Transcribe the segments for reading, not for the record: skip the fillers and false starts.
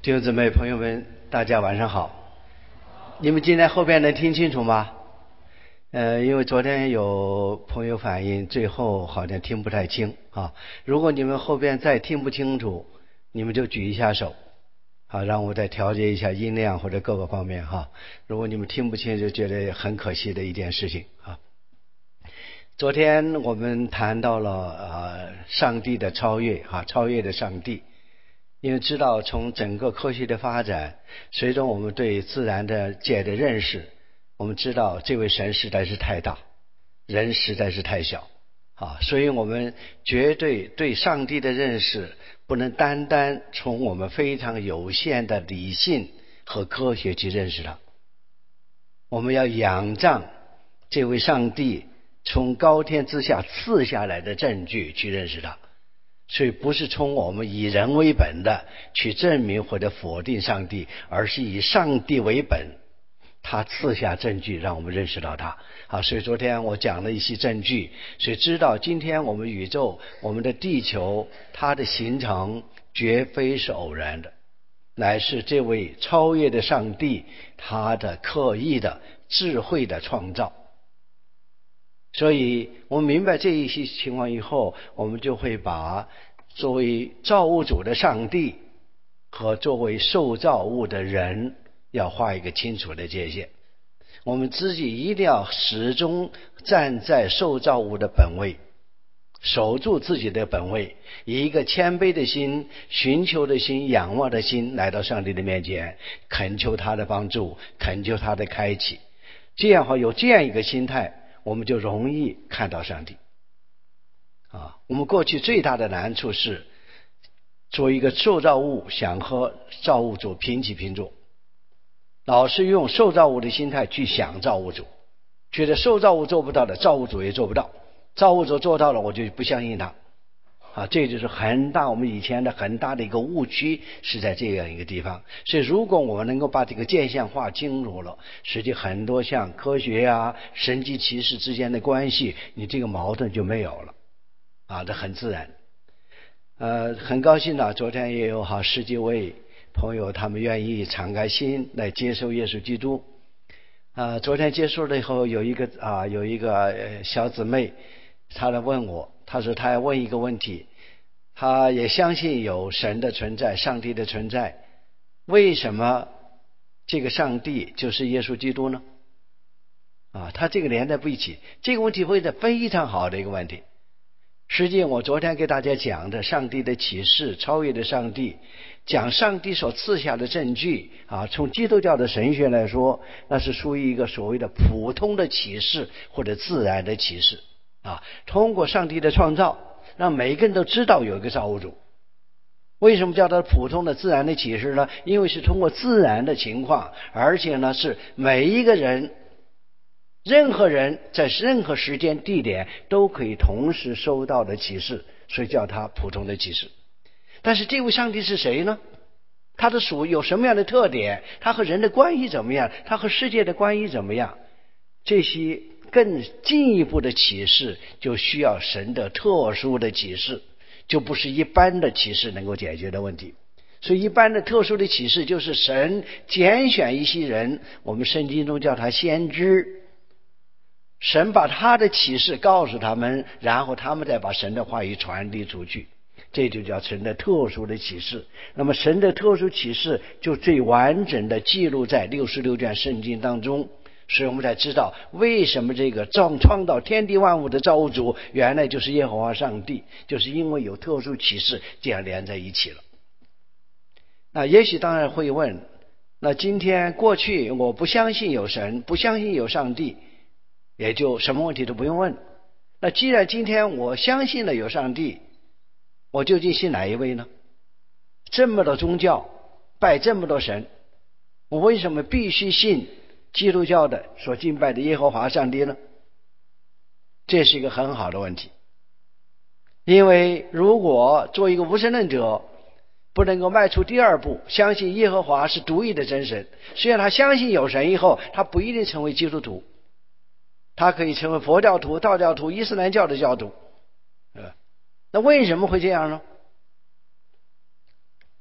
弟兄姊妹朋友们，大家晚上好。你们今天后边能听清楚吗？因为昨天有朋友反映最后好像听不太清啊。如果你们后边再听不清楚，你们就举一下手啊，让我再调节一下音量或者各个方面哈。如果你们听不清，就觉得很可惜的一件事情啊。昨天我们谈到了上帝的超越啊，超越的上帝。因为知道从整个科学的发展，随着我们对自然的界的认识，我们知道这位神实在是太大，人实在是太小啊，所以我们绝对对上帝的认识不能单单从我们非常有限的理性和科学去认识他，我们要仰仗这位上帝从高天之下赐下来的证据去认识他。所以不是从我们以人为本的去证明或者否定上帝，而是以上帝为本，他赐下证据让我们认识到他。好，所以昨天我讲了一些证据，所以知道今天我们宇宙，我们的地球，它的形成绝非是偶然的，乃是这位超越的上帝他的刻意的智慧的创造。所以我们明白这一些情况以后，我们就会把作为造物主的上帝和作为受造物的人要画一个清楚的界限。我们自己一定要始终站在受造物的本位，守住自己的本位，以一个谦卑的心、寻求的心、仰望的心来到上帝的面前，恳求他的帮助，恳求他的开启。这样有这样一个心态，我们就容易看到上帝啊。我们过去最大的难处是作为一个受造物想和造物主平起平坐，老是用受造物的心态去想造物主，觉得受造物做不到的造物主也做不到，造物主做到了我就不相信他啊，这就是我们以前的很大的一个误区，是在这样一个地方。所以如果我们能够把这个界限划清楚了，实际很多像科学啊、神迹奇事之间的关系，你这个矛盾就没有了啊，这很自然。很高兴呢，昨天也有10几位朋友他们愿意敞开心来接受耶稣基督。昨天结束了以后，有一个小姊妹，她来问我，她说她要问一个问题，她也相信有神的存在，上帝的存在，为什么这个上帝就是耶稣基督呢？她这个连在不一起，这个问题问得非常好的一个问题。实际我昨天给大家讲的上帝的启示，超越的上帝，讲上帝所赐下的证据从基督教的神学来说，那是属于一个所谓的普通的启示或者自然的启示通过上帝的创造，让每一个人都知道有一个造物主。为什么叫它普通的自然的启示呢？因为是通过自然的情况，而且呢是每一个人任何人在任何时间地点都可以同时收到的启示，所以叫它普通的启示。但是这位上帝是谁呢？他的属有什么样的特点？他和人的关系怎么样？他和世界的关系怎么样？这些更进一步的启示就需要神的特殊的启示，就不是一般的启示能够解决的问题。所以一般的特殊的启示就是神拣选一些人，我们圣经中叫他先知，神把他的启示告诉他们，然后他们再把神的话语传递出去，这就叫神的特殊的启示。那么神的特殊启示就最完整的记录在66卷圣经当中，所以我们才知道为什么这个创造天地万物的造物主原来就是耶和华上帝，就是因为有特殊启示这样连在一起了。那也许当然会问，那今天过去我不相信有神，不相信有上帝，也就什么问题都不用问。那既然今天我相信了有上帝，我究竟信哪一位呢？这么多宗教，拜这么多神，我为什么必须信基督教的所敬拜的耶和华上帝呢？这是一个很好的问题。因为如果做一个无神论者不能够迈出第二步，相信耶和华是独一的真神，虽然他相信有神以后，他不一定成为基督徒，他可以成为佛教徒、道教徒、伊斯兰教的教徒。那为什么会这样呢？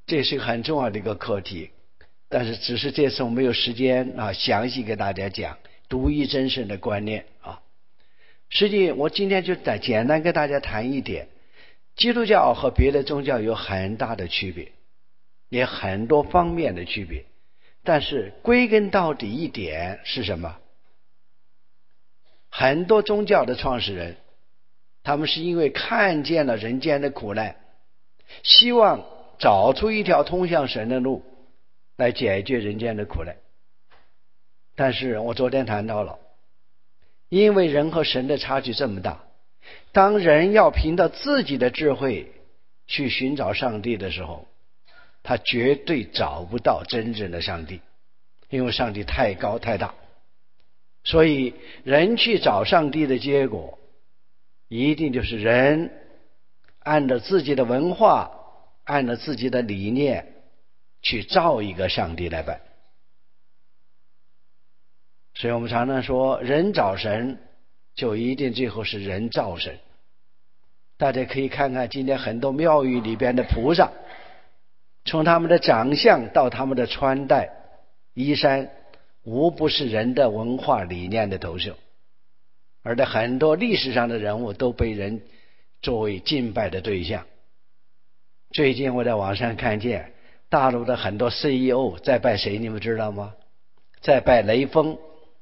这是一个很重要的一个课题，但是只是这次我没有时间详细给大家讲独一真神的观念啊。实际我今天就简单跟大家谈一点，基督教和别的宗教有很大的区别，也很多方面的区别，但是归根到底一点是什么？很多宗教的创始人，他们是因为看见了人间的苦难，希望找出一条通向神的路来解决人间的苦难。但是我昨天谈到了，因为人和神的差距这么大，当人要凭着自己的智慧去寻找上帝的时候，他绝对找不到真正的上帝，因为上帝太高太大。所以人去找上帝的结果，一定就是人按照自己的文化，按照自己的理念去造一个上帝来拜。所以我们常常说，人找神就一定最后是人造神。大家可以看看今天很多庙宇里边的菩萨，从他们的长相到他们的穿戴衣衫，无不是人的文化理念的投射，而在很多历史上的人物都被人作为敬拜的对象。最近我在网上看见大陆的很多 CEO 在拜谁，你们知道吗？在拜雷锋。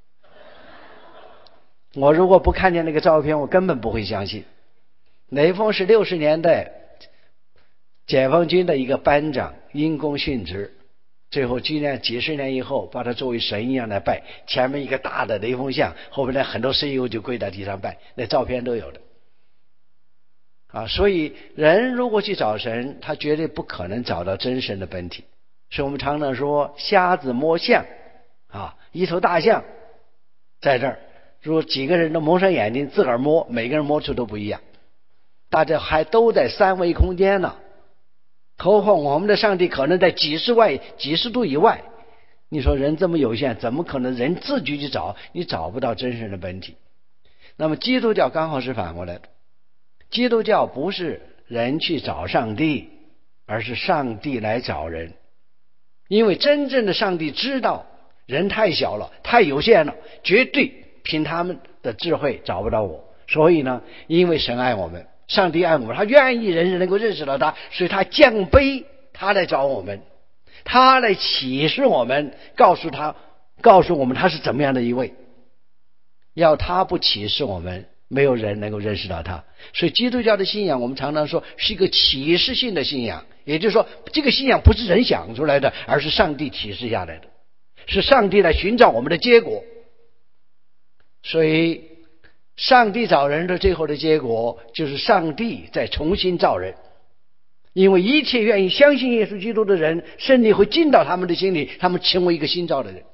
我如果不看见那个照片，我根本不会相信。雷锋是60年代解放军的一个班长，因公殉职，最后居然几十年以后把他作为神一样来拜，前面一个大的雷锋像，后面很多 CEO 就跪在地上拜，那照片都有的所以人如果去找神，他绝对不可能找到真神的本体。所以我们常常说瞎子摸象一头大象在这儿，如果几个人都蒙上眼睛自个儿摸，每个人摸出都不一样，大家还都在三维空间呢，何况我们的上帝可能在几十度以外。你说人这么有限，怎么可能人自己去找？你找不到真神的本体。那么基督教刚好是反过来的，基督教不是人去找上帝，而是上帝来找人。因为真正的上帝知道人太小了，太有限了，绝对凭他们的智慧找不到我。所以呢，因为神爱我们，上帝爱我们，他愿意人人能够认识到他，所以他降卑，他来找我们，他来启示我们，告诉我们他是怎么样的一位。要他不启示我们，没有人能够认识到他。所以基督教的信仰，我们常常说是一个启示性的信仰，也就是说这个信仰不是人想出来的，而是上帝启示下来的，是上帝来寻找我们的结果。所以上帝找人的最后的结果，就是上帝在重新造人。因为一切愿意相信耶稣基督的人，圣灵会进到他们的心里，他们成为一个新造的人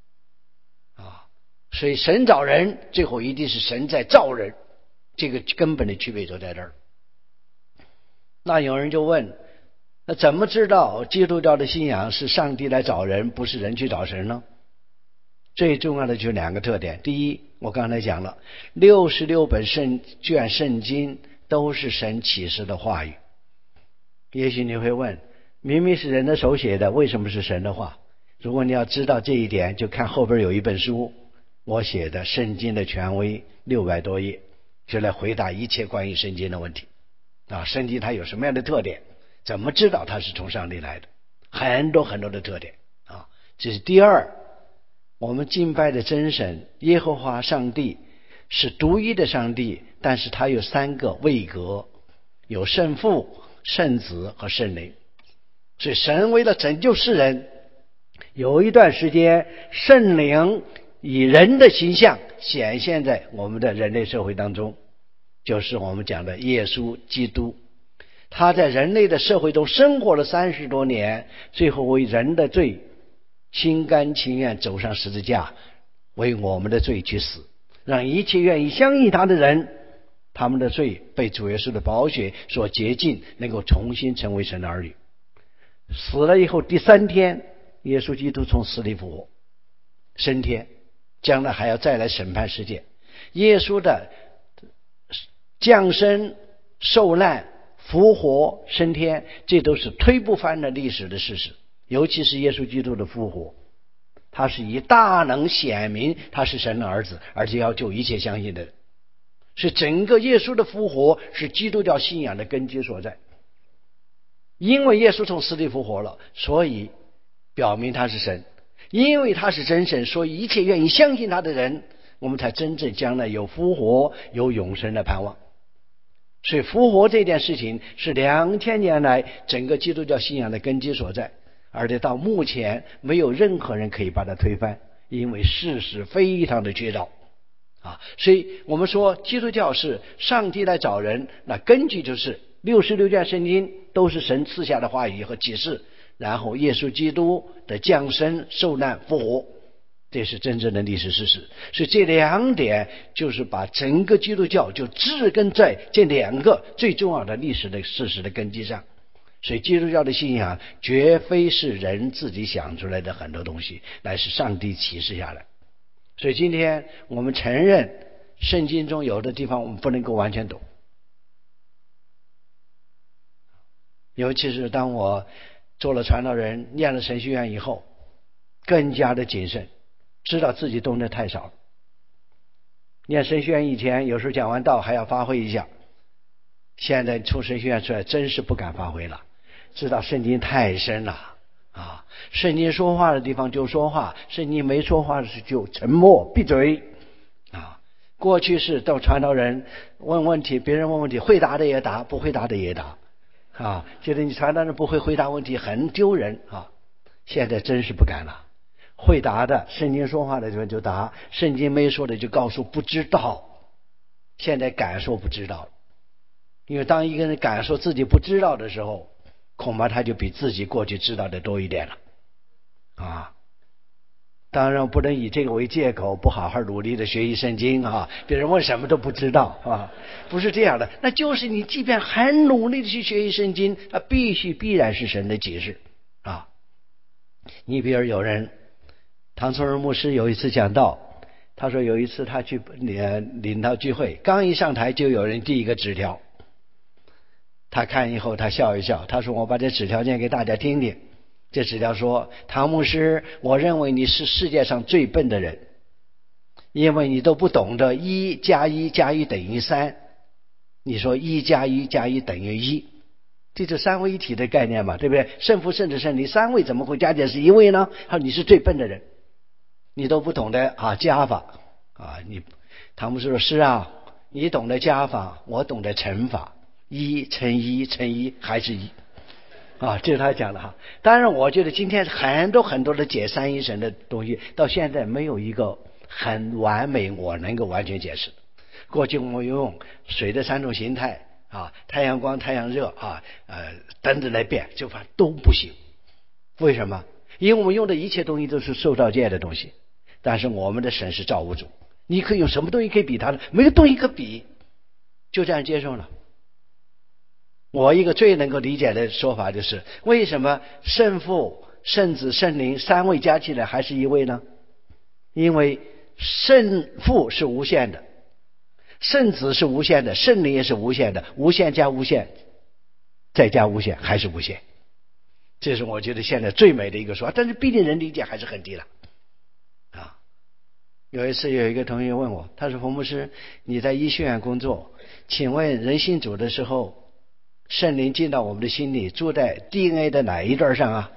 所以神找人，最后一定是神在造人，这个根本的区别就在这儿。那有人就问，那怎么知道基督教的信仰是上帝来找人，不是人去找神呢？最重要的就是2个特点。第一，我刚才讲了，66本圣经都是神启示的话语。也许你会问，明明是人的手写的，为什么是神的话？如果你要知道这一点，就看后边有一本书，我写的《圣经的权威》，600多页，就来回答一切关于圣经的问题圣经它有什么样的特点？怎么知道它是从上帝来的？很多很多的特点这是第二。我们敬拜的真神耶和华上帝是独一的上帝，但是他有3个位格，有圣父、圣子和圣灵。所以神为了拯救世人，有一段时间圣灵以人的形象显现在我们的人类社会当中，就是我们讲的耶稣基督。他在人类的社会中生活了30多年，最后为人的罪心甘情愿走上十字架，为我们的罪去死，让一切愿意相信他的人，他们的罪被主耶稣的宝血所洁净，能够重新成为神的儿女。死了以后第3天，耶稣基督从死里复活升天，将来还要再来审判世界。耶稣的降生、受难、 复活升天，这都是推不翻的历史的事实。尤其是耶稣基督的复活，他是以大能显明他是神的儿子，而且要救一切相信的人。是整个耶稣的复活是基督教信仰的根基所在。因为耶稣从死里复活了，所以表明他是神。因为他是真神，所以一切愿意相信他的人，我们才真正将来有复活，有永生的盼望。所以复活这件事情是2000年来整个基督教信仰的根基所在，而且到目前没有任何人可以把它推翻，因为事实非常的确凿所以我们说基督教是上帝来找人，那根据就是66卷圣经都是神赐下的话语和启示，然后耶稣基督的降生、受难、复活，这是真正的历史事实。所以这2点就是把整个基督教就植根在这2个最重要的历史的事实的根基上。所以基督教的信仰绝非是人自己想出来的很多东西，乃是上帝启示下来。所以今天我们承认圣经中有的地方我们不能够完全懂，尤其是当我做了传道人，念了神学院以后，更加的谨慎，知道自己懂得太少了。念神学院以前有时候讲完道还要发挥一下，现在从神学院出来真是不敢发挥了，知道圣经太深了圣经说话的地方就说话，圣经没说话的时候就沉默闭嘴过去是到传道人问问题，别人问问题，会答的也答，不会答的也答觉得你传道人不会回答问题很丢人现在真是不敢了，会答的圣经说话的地方就答，圣经没说的就告诉不知道。现在敢说不知道，因为当一个人敢说自己不知道的时候，恐怕他就比自己过去知道的多一点了当然不能以这个为借口不好好努力的学习圣经别人问什么都不知道不是这样的。那就是你即便很努力的去学习圣经，它必然是神的启示你比如有人，唐崇荣牧师有一次讲道，他说有一次他去领导聚会，刚一上台就有人递一个纸条，他看以后他笑一笑，他说我把这纸条念给大家听听。这纸条说，唐牧师，我认为你是世界上最笨的人，因为你都不懂得1加1等于3，你说1加1等于1，这就三位一体的概念嘛，对不对？圣父圣子圣灵三位怎么会加减是一位呢？他说你是最笨的人，你都不懂得加法你唐牧师说是你懂得加法，我懂得乘法，1乘1乘1还是1这是他讲的当然我觉得今天很多的解三一神的东西到现在没有一个很完美我能够完全解释。过去我们用水的3种形态太阳光、太阳热等等来变，就都不行。为什么？因为我们用的一切东西都是受造界的东西，但是我们的神是造物主，你可以用什么东西可以比他的？没有东西可比，就这样接受了。我一个最能够理解的说法就是，为什么圣父、圣子、圣灵三位加起来还是一位呢？因为圣父是无限的，圣子是无限的，圣灵也是无限的，无限加无限再加无限还是无限。这是我觉得现在最美的一个说法，但是毕竟人理解还是很低了有一次有一个同学问我，他说冯牧师，你在医学院工作，请问人信主的时候，圣灵进到我们的心里，住在 DNA 的哪一段上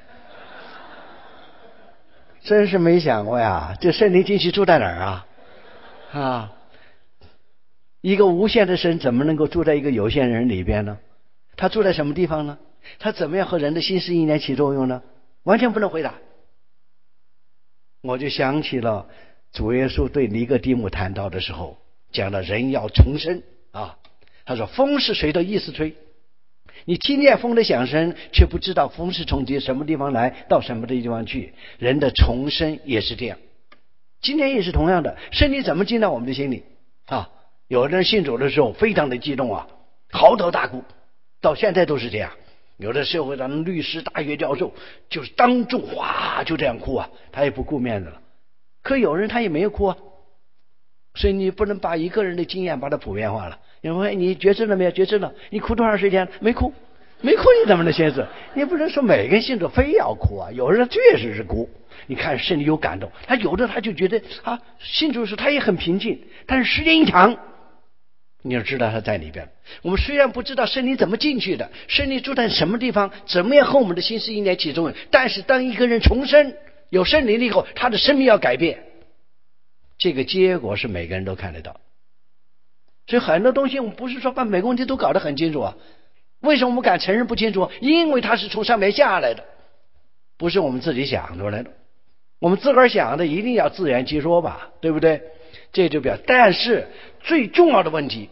真是没想过呀，这圣灵进去住在哪儿一个无限的神怎么能够住在一个有限人里边呢？他住在什么地方呢？他怎么样和人的心思意念起作用呢？完全不能回答。我就想起了主耶稣对尼哥底母谈到的时候，讲了人要重生他说风是谁的意思吹？你听见风的响声，却不知道风是从什么地方来，到什么的地方去。人的重生也是这样，今天也是同样的。圣灵怎么进到我们的心里有的人信主的时候非常的激动嚎啕大哭，到现在都是这样。有的社会上律师、大学教授就是当众哗就这样哭他也不顾面子了。可有人他也没有哭所以你不能把一个人的经验把它普遍化了。因为你觉知了没有？觉知了。你哭多长时间？没哭，没哭你怎么能信主？你不能说每个人信主非要哭啊。有人确实是哭，你看心里有感动，他有的他就觉得啊，信主时他也很平静，但是时间一长，你就知道他在里边。我们虽然不知道圣灵怎么进去的，圣灵住在什么地方，怎么样和我们的心思意念起作用，但是当一个人重生有圣灵了以后，他的生命要改变，这个结果是每个人都看得到。所以很多东西我们不是说把每个问题都搞得很清楚啊。为什么我们敢承认不清楚？因为它是从上面下来的，不是我们自己想出来的。我们自个儿想的一定要自圆其说吧，对不对？这就表示，但是最重要的问题，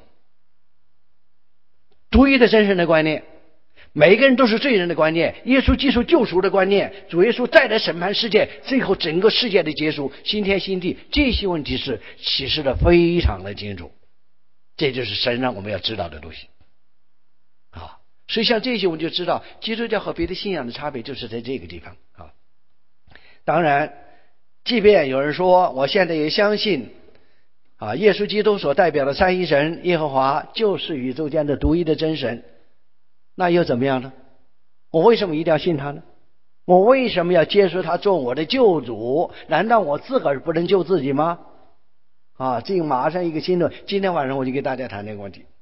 独一的真神的观念，每个人都是罪人的观念，耶稣接受救赎的观念，主耶稣再来审判世界，最后整个世界的结束，新天新地，这些问题是启示的非常的清楚。这就是神让我们要知道的东西啊。所以像这些我们就知道基督教和别的信仰的差别就是在这个地方啊。当然即便有人说我现在也相信啊，耶稣基督所代表的三一神耶和华就是宇宙间的独一的真神，那又怎么样呢？我为什么一定要信他呢？我为什么要接受他做我的救主？难道我自个儿不能救自己吗？啊，这个马上一个新的，今天晚上我就给大家谈这个问题。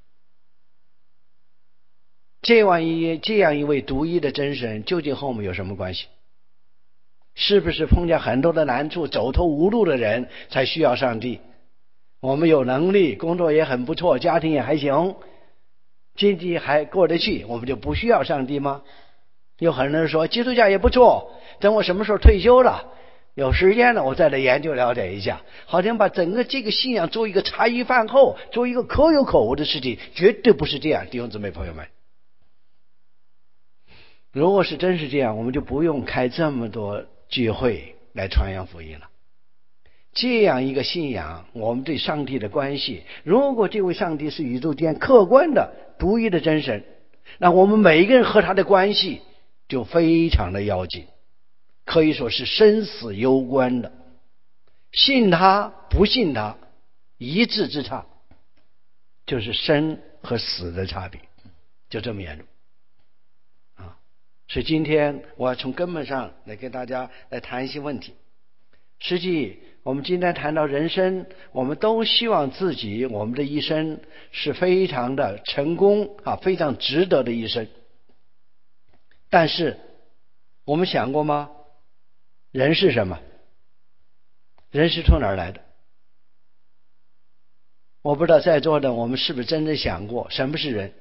这样一位独一的真神究竟和我们有什么关系？是不是碰见很多的难处走投无路的人才需要上帝？我们有能力，工作也很不错，家庭也还行，经济还过得去，我们就不需要上帝吗？有很多人说基督教也不错，等我什么时候退休了有时间了我再来研究了解一下，好像把整个这个信仰做一个茶余饭后，做一个可有可无的事情，绝对不是这样。弟兄姊妹朋友们，如果是真是这样，我们就不用开这么多聚会来传扬福音了。这样一个信仰，我们对上帝的关系，如果这位上帝是宇宙间客观的独一的真神，那我们每一个人和他的关系就非常的要紧，可以说是生死攸关的。信他不信他，一字之差，就是生和死的差别，就这么严重啊！所以今天我要从根本上来跟大家来谈一些问题。实际我们今天谈到人生，我们都希望自己我们的一生是非常的成功啊，非常值得的一生。但是我们想过吗？人是什么？人是从哪儿来的？我不知道在座的我们是不是真正想过什么是人？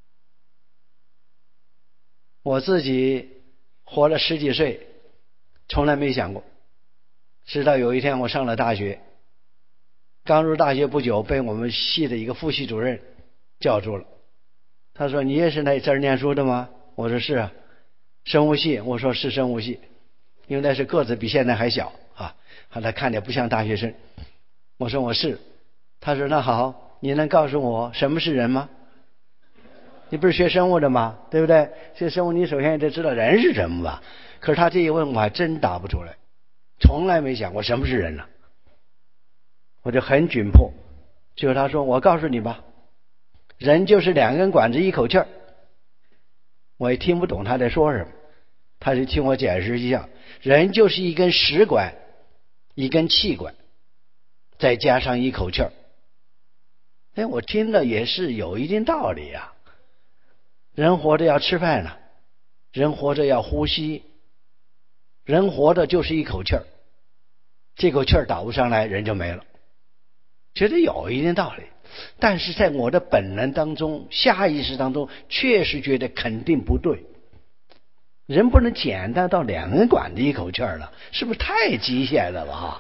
我自己活了十几岁，从来没想过。直到有一天我上了大学，刚入大学不久，被我们系的一个副系主任叫住了。他说：“你也是在这儿念书的吗？”我说：“是啊。”生物系，我说是生物系，因为那是个子比现在还小啊，他看着不像大学生。我说我是。他说：“那好，你能告诉我什么是人吗？你不是学生物的吗？对不对？学生物你首先也得知道人是什么吧。”可是他这一问我还真答不出来，从来没想过什么是人呢。我就很窘迫，最后他说：“我告诉你吧，人就是两根管子一口气儿。”我也听不懂他在说什么，他就听我解释一下，人就是一根食管，一根气管，再加上一口气儿。哎，我听了也是有一定道理啊。人活着要吃饭呢，人活着要呼吸，人活着就是一口气儿，这口气儿打不上来，人就没了。觉得有一定道理，但是在我的本能当中，下意识当中，确实觉得肯定不对。人不能简单到两根管子一口气儿了，是不是太机械了吧？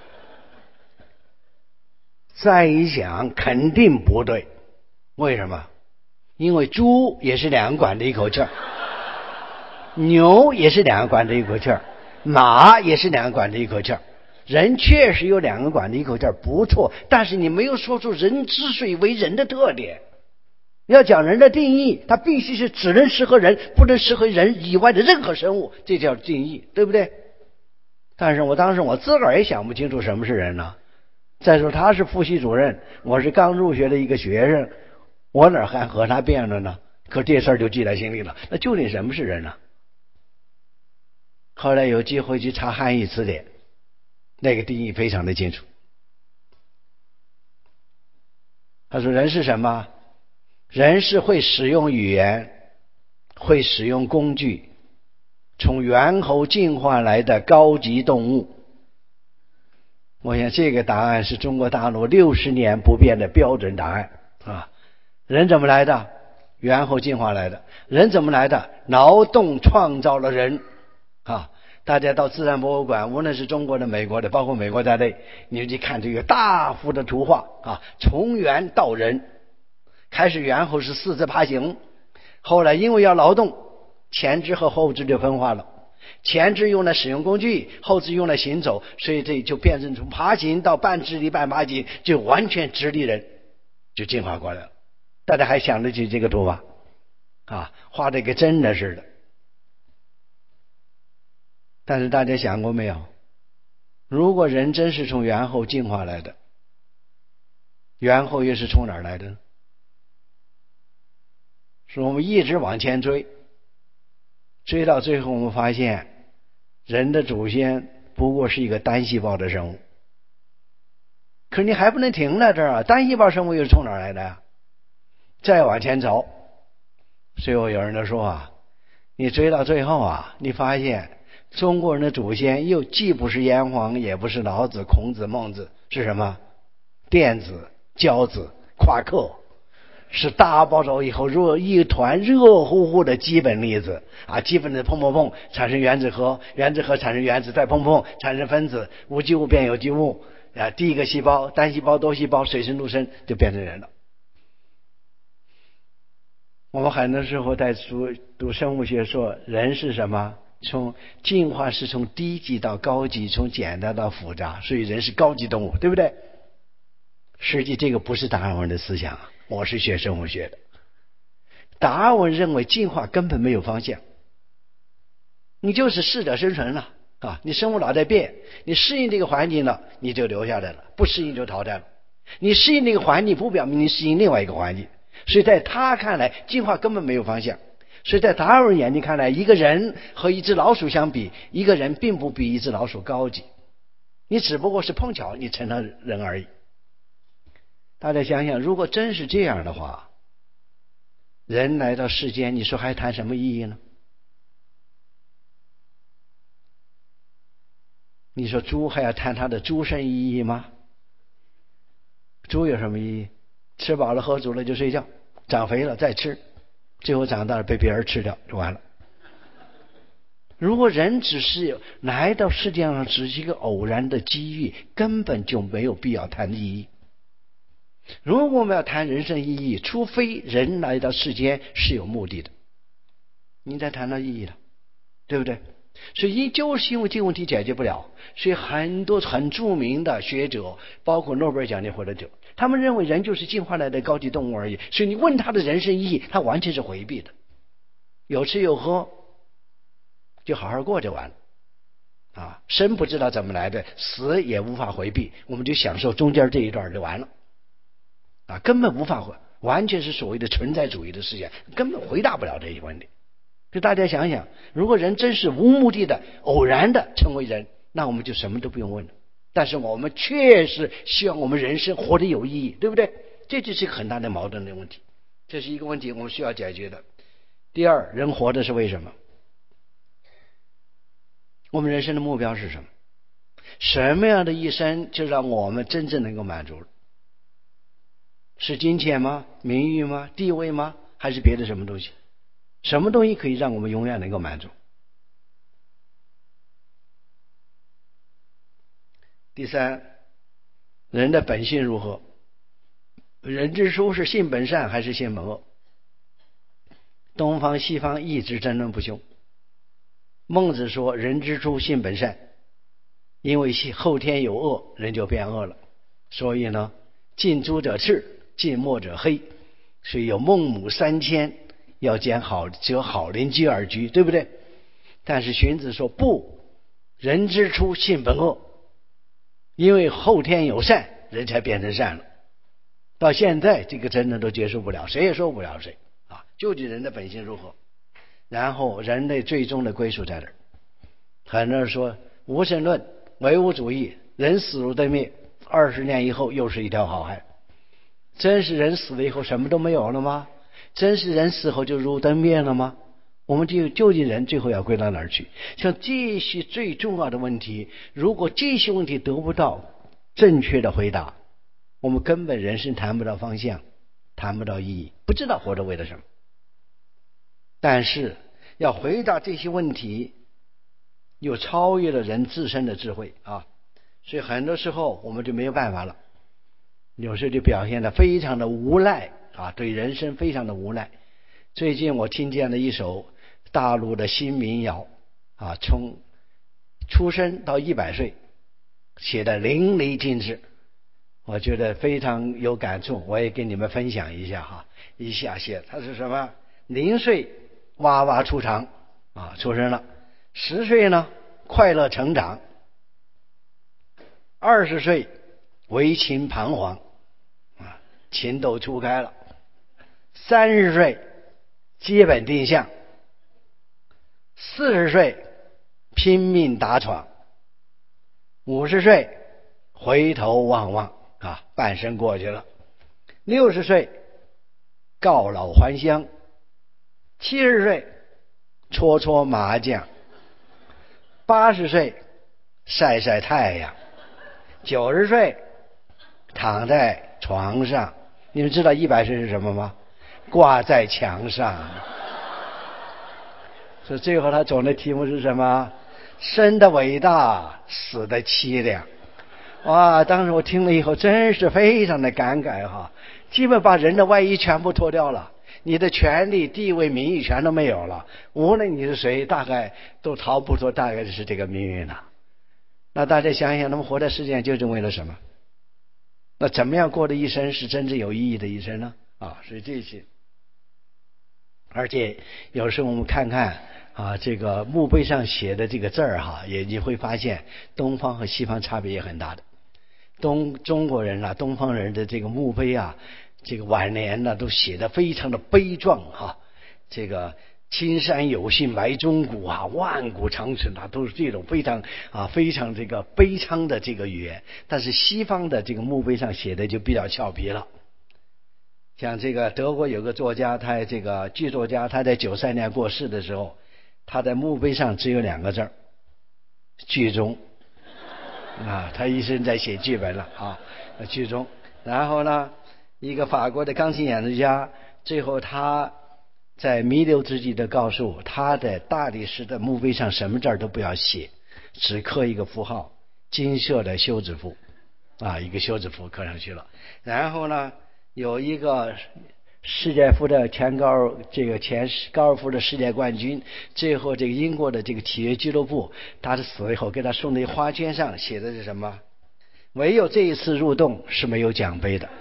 再一想，肯定不对。为什么？因为猪也是两个管子一口气儿，牛也是两个管子一口气儿，马也是两个管子一口气儿。人确实有两个管子一口气儿，不错，但是你没有说出人之所以为人的特点。要讲人的定义，它必须是只能适合人，不能适合人以外的任何生物，这叫定义，对不对？但是我当时我自个儿也想不清楚什么是人呢， 再说他是副系主任，我是刚入学的一个学生，我哪还和他辩论呢？可这事儿就记在心里了。那究竟什么是人呢？后来有机会去查汉译词典，那个定义非常的清楚。他说人是什么？人是会使用语言，会使用工具，从猿猴进化来的高级动物。我想这个答案是中国大陆60年不变的标准答案啊！人怎么来的？猿猴进化来的。人怎么来的？劳动创造了人啊！大家到自然博物馆，无论是中国的、美国的，包括美国在内，你去看这个大幅的图画啊，从猿到人。开始猿猴是4肢爬行，后来因为要劳动，前肢和后肢就分化了。前肢用来使用工具，后肢用来行走，所以这就变成从爬行到半直立半爬行，就完全直立人就进化过来了。大家还想得起这个图吧？啊，画的跟真的似的。但是大家想过没有？如果人真是从猿猴进化来的，猿猴又是从哪儿来的呢？是我们一直往前追，追到最后我们发现人的祖先不过是一个单细胞的生物。可是你还不能停在这儿啊，单细胞生物又是从哪儿来的呀？再往前走，最后有人就说啊，你追到最后啊，你发现中国人的祖先又既不是炎黄，也不是老子、孔子、孟子，是什么？电子、胶子、夸克，是大爆炸以后一团热乎乎的基本粒子啊，基本的碰碰碰产生原子核，原子核产生原子，再碰碰产生分子，无机物变有机物啊，第一个细胞、单细胞、多细胞，水生陆生就变成人了。我们很多时候在读生物学说人是什么？从进化是从低级到高级，从简单到复杂，所以人是高级动物，对不对？实际这个不是达尔文的思想，我是学生物学的。达尔文认为进化根本没有方向，你就是适者生存了啊！你生物老在变，你适应这个环境了，你就留下来了；不适应就淘汰了。你适应这个环境，不表明你适应另外一个环境。所以在他看来，进化根本没有方向。所以在达尔文眼里看来，一个人和一只老鼠相比，一个人并不比一只老鼠高级，你只不过是碰巧你成了人而已。大家想想，如果真是这样的话，人来到世间，你说还谈什么意义呢？你说猪还要谈它的猪生意义吗？猪有什么意义？吃饱了喝足了就睡觉，长肥了再吃，最后长大了被别人吃掉就完了。如果人只是来到世界上只是一个偶然的机遇，根本就没有必要谈意义。如果我们要谈人生意义，除非人来到世间是有目的的，你才谈到意义了，对不对？所以就是因为这个问题解决不了，所以很多很著名的学者，包括诺贝尔奖金获得者，他们认为人就是进化来的高级动物而已。所以你问他的人生意义，他完全是回避的。有吃有喝，就好好过就完了啊！生不知道怎么来的，死也无法回避，我们就享受中间这一段就完了啊！根本无法完全是所谓的存在主义的思想，根本回答不了这些问题。就大家想想，如果人真是无目的的偶然的成为人，那我们就什么都不用问了。但是我们确实希望我们人生活得有意义，对不对？这就是一个很大的矛盾的问题，这是一个问题我们需要解决的。第二，人活着是为什么？我们人生的目标是什么？什么样的一生就让我们真正能够满足了？是金钱吗？名誉吗？地位吗？还是别的什么东西？什么东西可以让我们永远能够满足？第三，人的本性如何？人之初是性本善还是性本恶？东方西方一直争论不休。孟子说人之初性本善，因为后天有恶，人就变恶了。所以呢，近朱者赤，近墨者黑，所以有孟母3000，要择好邻居而居，对不对？但是荀子说不，人之初性本恶，因为后天有善， 人才变成善了。到现在这个真的都接受不了，谁也说不了谁啊！究竟人的本性如何？然后人类最终的归属在哪儿？很多人说无神论、唯物主义，人死如灯灭，20年以后又是一条好汉。真是人死了以后什么都没有了吗？真是人死后就如灯灭了吗？我们究竟人最后要归到哪儿去？像这些最重要的问题，如果这些问题得不到正确的回答，我们根本人生谈不到方向，谈不到意义，不知道活着为了什么。但是要回答这些问题，又超越了人自身的智慧啊！所以很多时候我们就没有办法了，有时候就表现得非常的无奈啊，对人生非常的无奈。最近我听见了一首大陆的新民谣啊，从出生到100岁写的淋漓尽致，我觉得非常有感触，我也跟你们分享一下哈。一下写他是什么？0岁哇哇出场啊，出生了；10岁呢快乐成长；20岁为情彷徨啊，情窦初开了；30岁基本定向；40岁拼命打闯；50岁回头望望啊，半生过去了；60岁告老还乡；70岁搓搓麻将；80岁晒晒太阳；90岁躺在床上。你们知道100岁是什么吗？挂在墙上。所以最后他总的题目是什么？生的伟大，死的凄凉。哇！当时我听了以后真是非常的感慨哈，基本把人的外衣全部脱掉了，你的权利、地位、名誉全都没有了，无论你是谁，大概都逃不脱大概是这个命运了。那大家想一想，他们活在世界上究竟为了什么？那怎么样过的一生是真正有意义的一生呢？啊，所以这些。而且有时候我们看看啊，这个墓碑上写的这个字儿哈，你会发现东方和西方差别也很大的。中国人啊，东方人的这个墓碑啊，这个晚年呢都写得非常的悲壮哈，这个青山有幸埋忠骨啊，万古长存啊，都是这种非常这个悲伤的这个语言。但是西方的这个墓碑上写的就比较俏皮了。像这个德国有个作家，剧作家，他在93年过世的时候，他的墓碑上只有2个字，剧中啊，他一生在写剧本了啊，剧中。然后呢，一个法国的钢琴演奏家，最后他在弥留之际的告诉他的大理石的墓碑上什么字都不要写，只刻一个符号，金色的休止符啊，一个休止符刻上去了。然后呢，有一个前高尔夫的世界冠军，最后这个英国的这个体育俱乐部，他死了以后给他送的花圈上写的是什么？唯有这一次入洞是没有奖杯的。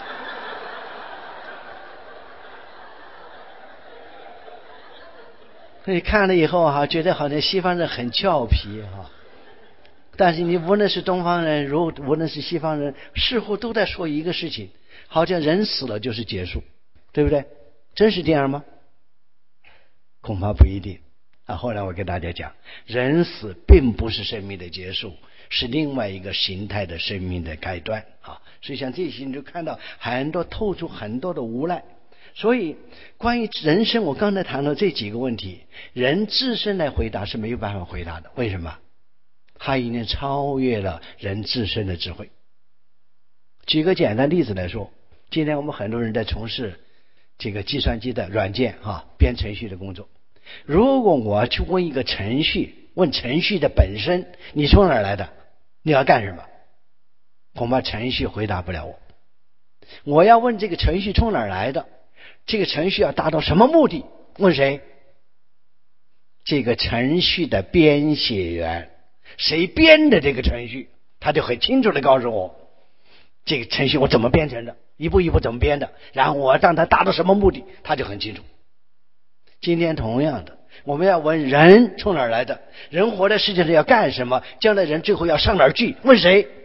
所以看了以后哈，觉得好像西方人很俏皮哈，但是你无论是东方人，无论是西方人，似乎都在说一个事情，好像人死了就是结束，对不对？真是这样吗？恐怕不一定啊。后来我跟大家讲，人死并不是生命的结束，是另外一个形态的生命的开端啊。所以像这些你就看到透出很多的无奈。所以关于人生，我刚才谈到这几个问题，人自身来回答是没有办法回答的。为什么？他已经超越了人自身的智慧。举个简单例子来说，今天我们很多人在从事这个计算机的软件编程序的工作。如果我去问一个程序，问程序的本身，你从哪儿来的？你要干什么？恐怕程序回答不了我。我要问这个程序从哪儿来的，这个程序要达到什么目的？问谁？这个程序的编写员，谁编的这个程序，他就很清楚的告诉我，这个程序我怎么编成的，一步一步怎么编的，然后我让它达到什么目的，他就很清楚。今天同样的，我们要问人从哪儿来的，人活在世界上要干什么，将来人最后要上哪儿去，问谁？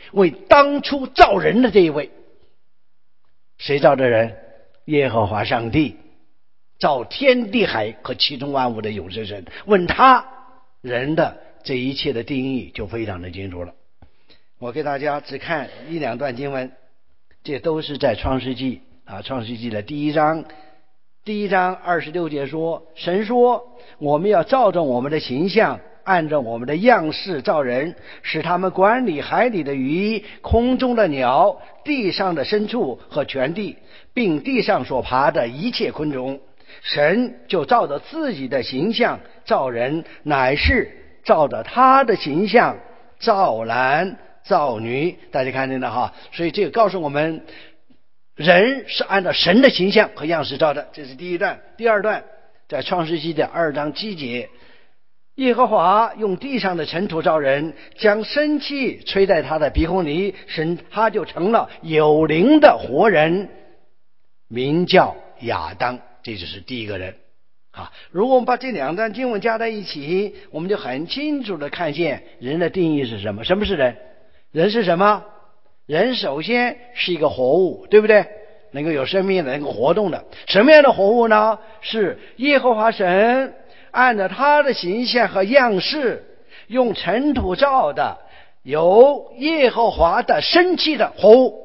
为当初造人的这一位。谁造的人？耶和华上帝，造天地海和其中万物的永生神。问他，人的这一切的定义就非常的清楚了。我给大家只看一两段经文，这都是在创世纪创世纪的第一章26节说，神说，我们要照着我们的形象，按照我们的样式造人，使他们管理海里的鱼、空中的鸟、地上的牲畜和全地，并地上所爬的一切昆虫。神就照着自己的形象造人，乃是照着他的形象造男造女。大家看见了哈，所以这个告诉我们，人是按照神的形象和样式造的。这是第一段。第二段在创世纪的2章7节，耶和华用地上的尘土造人，将生气吹在他的鼻孔里，使他就成了有灵的活人，名叫亚当。这就是第一个人如果我们把这两段经文加在一起，我们就很清楚的看见人的定义是什么。什么是人？人是什么？人首先是一个活物，对不对？能够有生命的，能够活动的。什么样的活物呢？是耶和华神按照他的形象和样式，用尘土造的，有耶和华的生气的活物。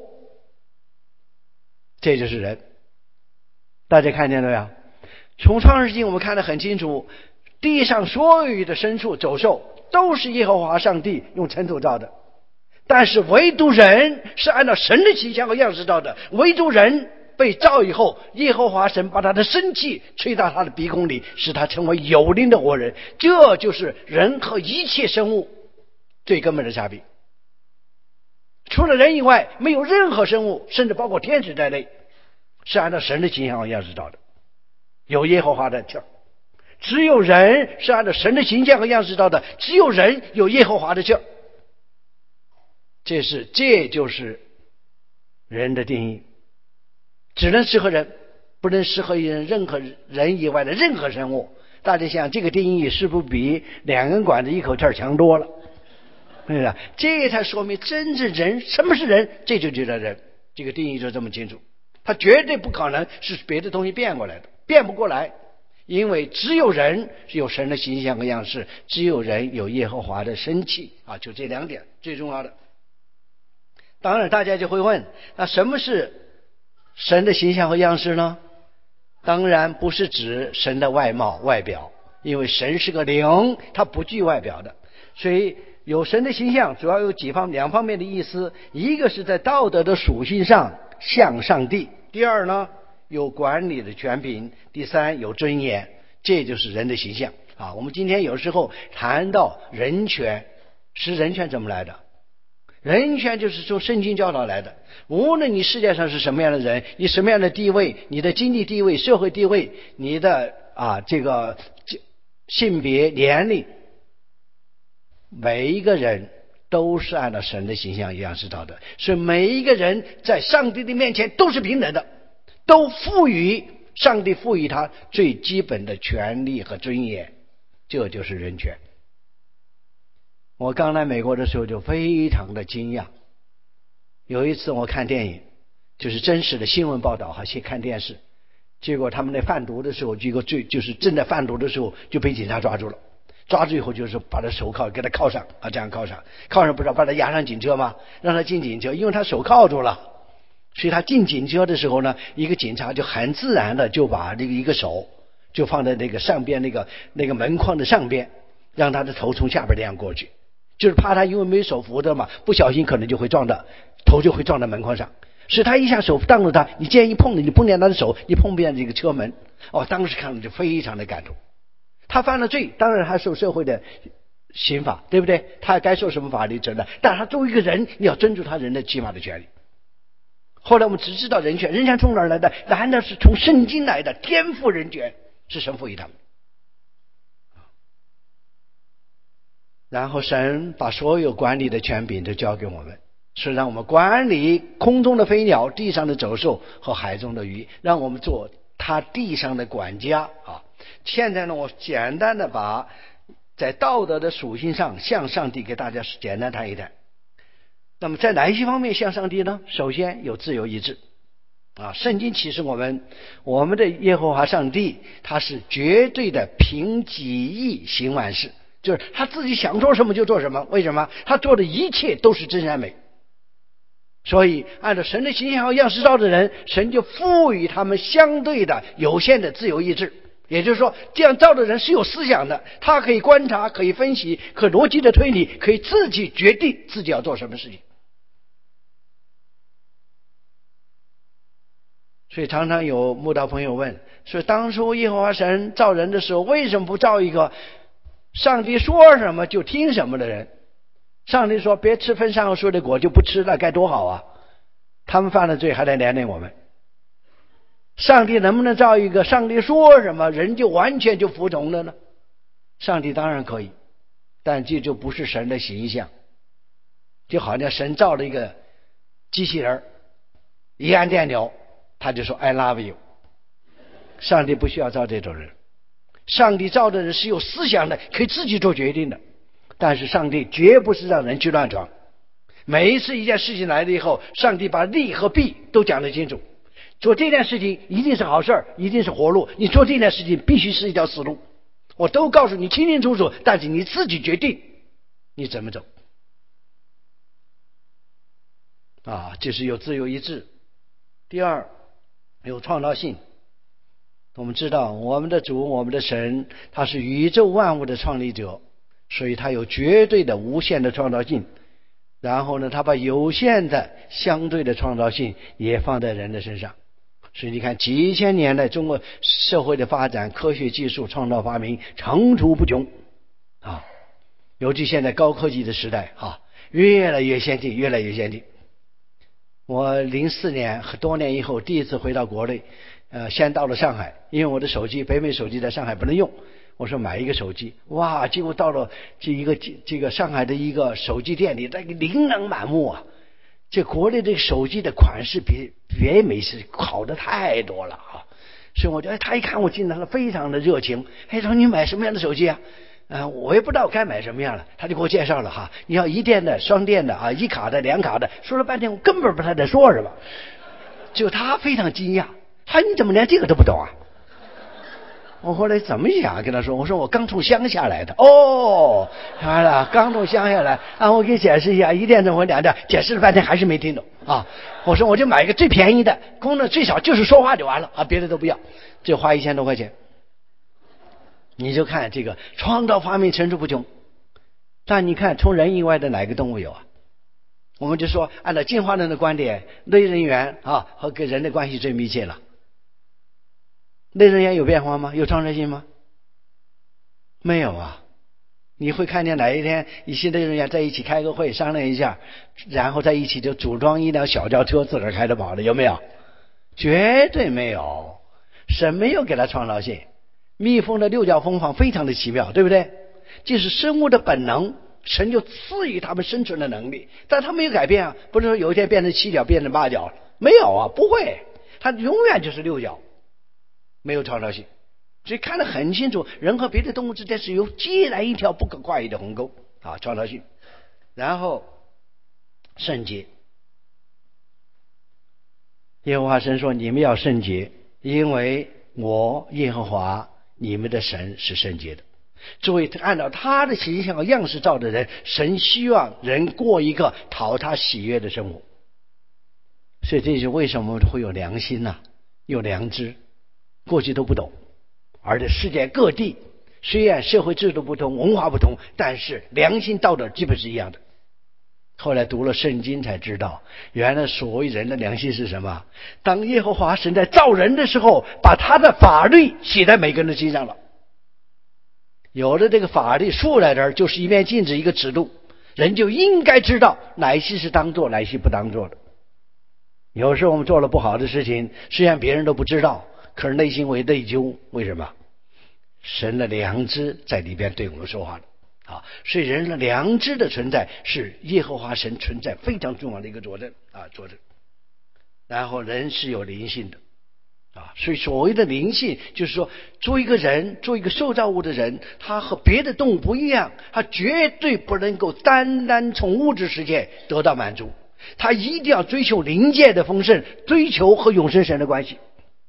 这就是人。大家看见了没有？从创世纪我们看得很清楚，地上所有的牲畜走兽都是耶和华上帝用尘土造的，但是唯独人是按照神的形象和样式造的。唯独人被造以后，耶和华神把他的生气吹到他的鼻孔里，使他成为有灵的活人。这就是人和一切生物最根本的差别。除了人以外，没有任何生物，甚至包括天使在内，是按照神的形象和样式造的，有耶和华的气儿。只有人是按照神的形象和样式造的，只有人有耶和华的气儿。这就是人的定义，只能适合人，不能适合任何人以外的任何生物。大家想，这个定义是不是比2根管子一口气强多了？对吧？这才说明真正人，什么是人？这就叫人，这个定义就这么清楚。它绝对不可能是别的东西变过来的，变不过来，因为只有人有神的形象和样式，只有人有耶和华的生气就这两点最重要的。当然大家就会问，那什么是神的形象和样式呢？当然不是指神的外貌外表，因为神是个灵，他不具外表的。所以有神的形象主要有两方面的意思，一个是在道德的属性上像上帝，第二呢有管理的权柄，第三有尊严。这就是人的形象我们今天有时候谈到人权，是人权怎么来的？人权就是从圣经教导来的。无论你世界上是什么样的人，你什么样的地位，你的经济地位、社会地位，你的这个性别、年龄，每一个人都是按照神的形象一样是造的，所以每一个人在上帝的面前都是平等的，都上帝赋予他最基本的权利和尊严，这就是人权。我刚来美国的时候就非常的惊讶，有一次我看电影，就是真实的新闻报道去看电视，结果他们在贩毒的时候，就是正在贩毒的时候就被警察抓住了，抓住以后就是把他手铐给他铐上这样铐上不知道把他押上警车吗？让他进警车，因为他手铐住了，所以他进警车的时候呢，一个警察就很自然的就把一个手就放在那个上边那个门框的上边，让他的头从下边这样过去，就是怕他因为没手扶的嘛，不小心可能头就会撞到门框上，所以他一下手挡住他，你既然一碰你碰见他的手，你碰不见这个车门。当时看了就非常的感动。他犯了罪，当然他受社会的刑法，对不对？他该受什么法律责任，但他作为一个人，你要尊重他人的起码的权利。后来我们只知道人权从哪儿来的？难道是从圣经来的？天赋人权是神赋予他们。然后神把所有管理的权柄都交给我们，是让我们管理空中的飞鸟、地上的走兽和海中的鱼，让我们做他地上的管家现在呢，我简单的把在道德的属性上向上帝给大家简单谈一谈。 那么在哪一些方面向上帝呢？首先有自由意志圣经启示我们的耶和华上帝他是绝对的凭己意行万事，就是他自己想做什么就做什么。为什么？他做的一切都是真善美。所以按照神的形象和样式造的人，神就赋予他们相对的有限的自由意志。也就是说，这样造的人是有思想的，他可以观察，可以分析，可逻辑的推理，可以自己决定自己要做什么事情。所以常常有慕道朋友问，说当初耶和华神造人的时候，为什么不造一个上帝说什么就听什么的人？上帝说别吃分善恶树的果就不吃，那该多好啊！他们犯了罪还得连累我们。上帝能不能造一个上帝说什么人就完全就服从了呢？上帝当然可以，但这就不是神的形象。就好像神造了一个机器人，一按电钮他就说 I love you。 上帝不需要造这种人，上帝造的人是有思想的，可以自己做决定的。但是上帝绝不是让人去乱闯。每一次一件事情来了以后，上帝把利和弊都讲得清楚。做这件事情一定是好事，一定是活路，你做这件事情必须是一条死路，我都告诉你清清楚楚，但是你自己决定你怎么走这是有自由意志。第二，有创造性。我们知道我们的主，我们的神，他是宇宙万物的创立者，所以他有绝对的无限的创造性。然后呢，他把有限的相对的创造性也放在人的身上。所以你看几千年来中国社会的发展，科学技术创造发明层出不穷尤其现在高科技的时代越来越先进，越来越先进。我04年多年以后第一次回到国内，先到了上海，因为我的手机北美手机在上海不能用，我说买一个手机，哇，结果到了这个上海的一个手机店里，那个琳琅满目这国内这个手机的款式比北美是好的太多了所以我觉得他一看我进来了，非常的热情，说你买什么样的手机我也不知道该买什么样了，他就给我介绍了你要一电的、双电的一卡的、两卡的，说了半天我根本不知道他在说什么，就他非常惊讶，你怎么连这个都不懂我后来怎么想跟他说，我说我刚从乡下来的刚从乡下来我给你解释一下，一电怎么两电，解释了半天还是没听懂我说我就买一个最便宜的，功能最少就是说话就完了别的都不要，就花1000多块钱。你就看这个创造发明层出不穷，但你看从人以外的哪个动物有我们就说按照进化论的观点，类人猿和跟人的关系最密切了。类人猿有变化吗？有创造性吗？没有你会看见哪一天一些类人猿在一起开个会商量一下，然后在一起就组装一辆小轿车自个儿开着跑的，有没有？绝对没有。神没有给他创造性。蜜蜂的六角蜂房非常的奇妙，对不对？这是生物的本能，神就赐予他们生存的能力，但他没有改变不是说有一天变成7角变成8角，没有不会，他永远就是6角，没有创造性。所以看得很清楚，人和别的动物之间是有既然一条不可跨越的鸿沟创造性。然后圣洁，耶和华神说你们要圣洁，因为我耶和华你们的神是圣洁的。作为按照他的形象和样式造的人，神希望人过一个讨他喜悦的生活。所以这就是为什么会有良心有良知，过去都不懂。而且世界各地虽然社会制度不同，文化不同，但是良心道德基本是一样的。后来读了圣经才知道，原来所谓人的良心是什么？当耶和华神在造人的时候，把他的法律写在每个人的心上了。有了这个法律竖在这儿，就是一面镜子，一个尺度，人就应该知道哪些是当做，哪些不当做的。有时候我们做了不好的事情，虽然别人都不知道，可是内心为内疚。为什么？神的良知在里边对我们说话了所以人的良知的存在是耶和华神存在非常重要的一个佐证佐证。然后人是有灵性的， 所以所谓的灵性就是说，做一个人，做一个受造物的人，他和别的动物不一样，他绝对不能够单单从物质世界得到满足，他一定要追求灵界的丰盛，追求和永生神的关系。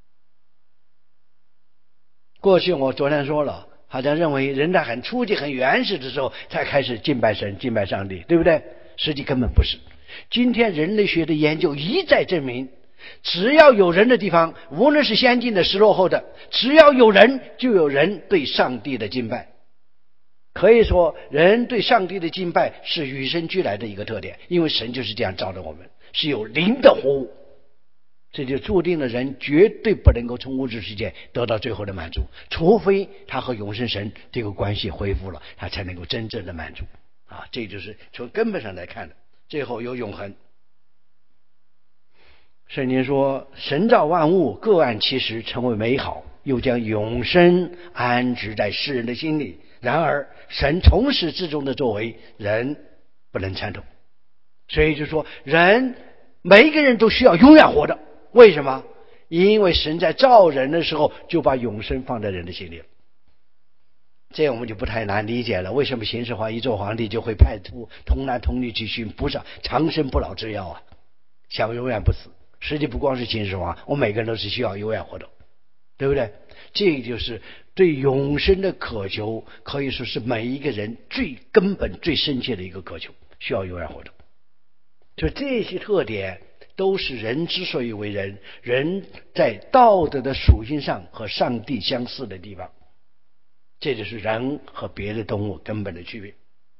过去我昨天说了，好像认为人在很初级很原始的时候才开始敬拜神敬拜上帝，对不对？实际根本不是。今天人类学的研究一再证明，只要有人的地方，无论是先进的是落后的，只要有人就有人对上帝的敬拜。可以说人对上帝的敬拜是与生俱来的一个特点，因为神就是这样造的我们，是有灵的活物。这就注定了人绝对不能够从物质世界得到最后的满足，除非他和永生神这个关系恢复了，他才能够真正的满足。这就是从根本上来看的。最后有永恒。圣经说，神造万物各按其时成为美好，又将永生安置在世人的心里。然而神从始至终的作为，人不能参透。所以就说人每一个人都需要永远活着。为什么？因为神在造人的时候就把永生放在人的心里了。这我们就不太难理解了，为什么秦始皇一做皇帝就会派出童男童女去寻菩萨长生不老之药啊，想永远不死。实际不光是秦始皇，我们每个人都是需要永远活着，对不对？这就是对永生的渴求，可以说是每一个人最根本最深切的一个渴求，需要永远活着。就这些特点都是人之所以为人，人在道德的属性上和上帝相似的地方。这就是人和别的动物根本的区别。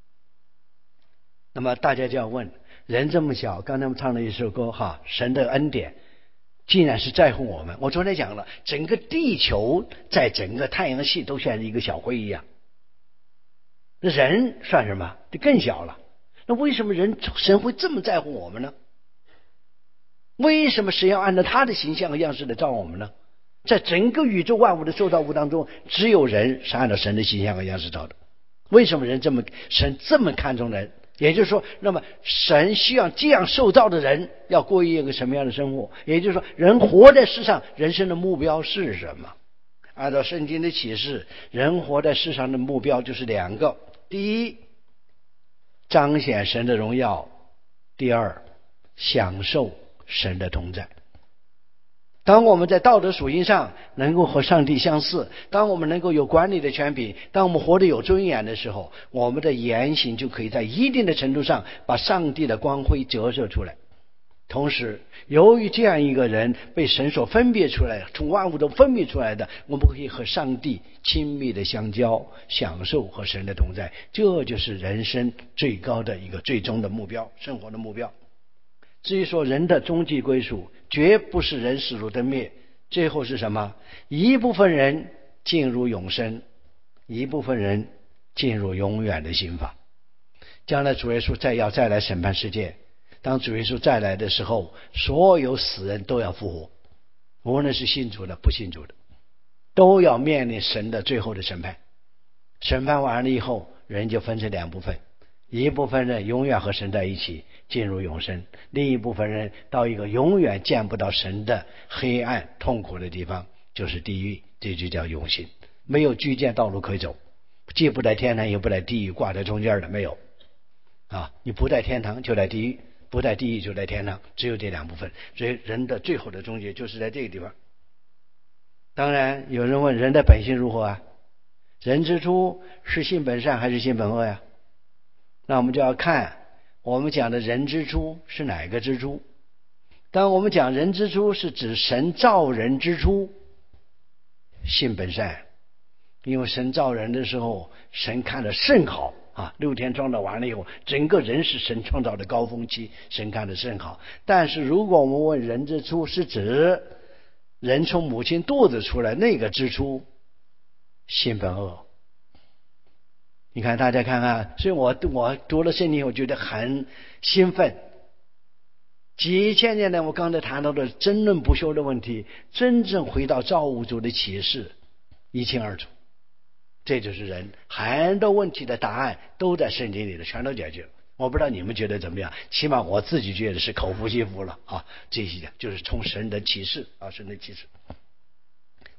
那么大家就要问，人这么小，刚才我们唱了一首歌神的恩典竟然是在乎我们。我昨天讲了，整个地球在整个太阳系都像一个小灰一样，那人算什么？就更小了。那为什么神会这么在乎我们呢？为什么神要按照他的形象和样式来造我们呢？在整个宇宙万物的受造物当中，只有人是按照神的形象和样式造的。为什么神这么看重人？也就是说，那么神希望这样受造的人要过一个什么样的生活？也就是说，人活在世上，人生的目标是什么？按照圣经的启示，人活在世上的目标就是两个：第一，彰显神的荣耀；第二，享受神的同在。当我们在道德属性上能够和上帝相似，当我们能够有管理的权柄，当我们活得有尊严的时候，我们的言行就可以在一定的程度上把上帝的光辉折射出来。同时，由于这样一个人被神所分别出来，从万物中分别出来的，我们可以和上帝亲密的相交，享受和神的同在。这就是人生最高的一个最终的目标，生活的目标。至于说人的终极归属，绝不是人死如灯灭，最后是什么？一部分人进入永生，一部分人进入永远的刑罚。将来主耶稣再来审判世界，当主耶稣再来的时候，所有死人都要复活，无论是信主的不信主的，都要面临神的最后的审判。审判完了以后，人就分成两部分，一部分人永远和神在一起进入永生，另一部分人到一个永远见不到神的黑暗痛苦的地方，就是地狱，这就叫永刑。没有居间道路可以走，既不在天堂也不在地狱，挂在中间的没有你不在天堂就在地狱，不在地狱就在天堂，只有这两部分。所以人的最后的终结就是在这个地方。当然有人问，人的本性如何啊？人之初是性本善还是性本恶呀？那我们就要看我们讲的人之初是哪个之初。当我们讲人之初，是指神造人之初，性本善，因为神造人的时候，神看得甚好6天创造完了以后，整个人是神创造的高峰期，神看得甚好。但是如果我们问人之初，是指人从母亲肚子出来那个之初，性本恶。你看大家看看，所以我读了圣经，我觉得很兴奋。几千年来我刚才谈到的争论不休的问题，真正回到造物主的启示一清二楚。这就是人很多问题的答案都在圣经里的，全都解决了。我不知道你们觉得怎么样，起码我自己觉得是口服心服了这些就是从神的启示神的启示。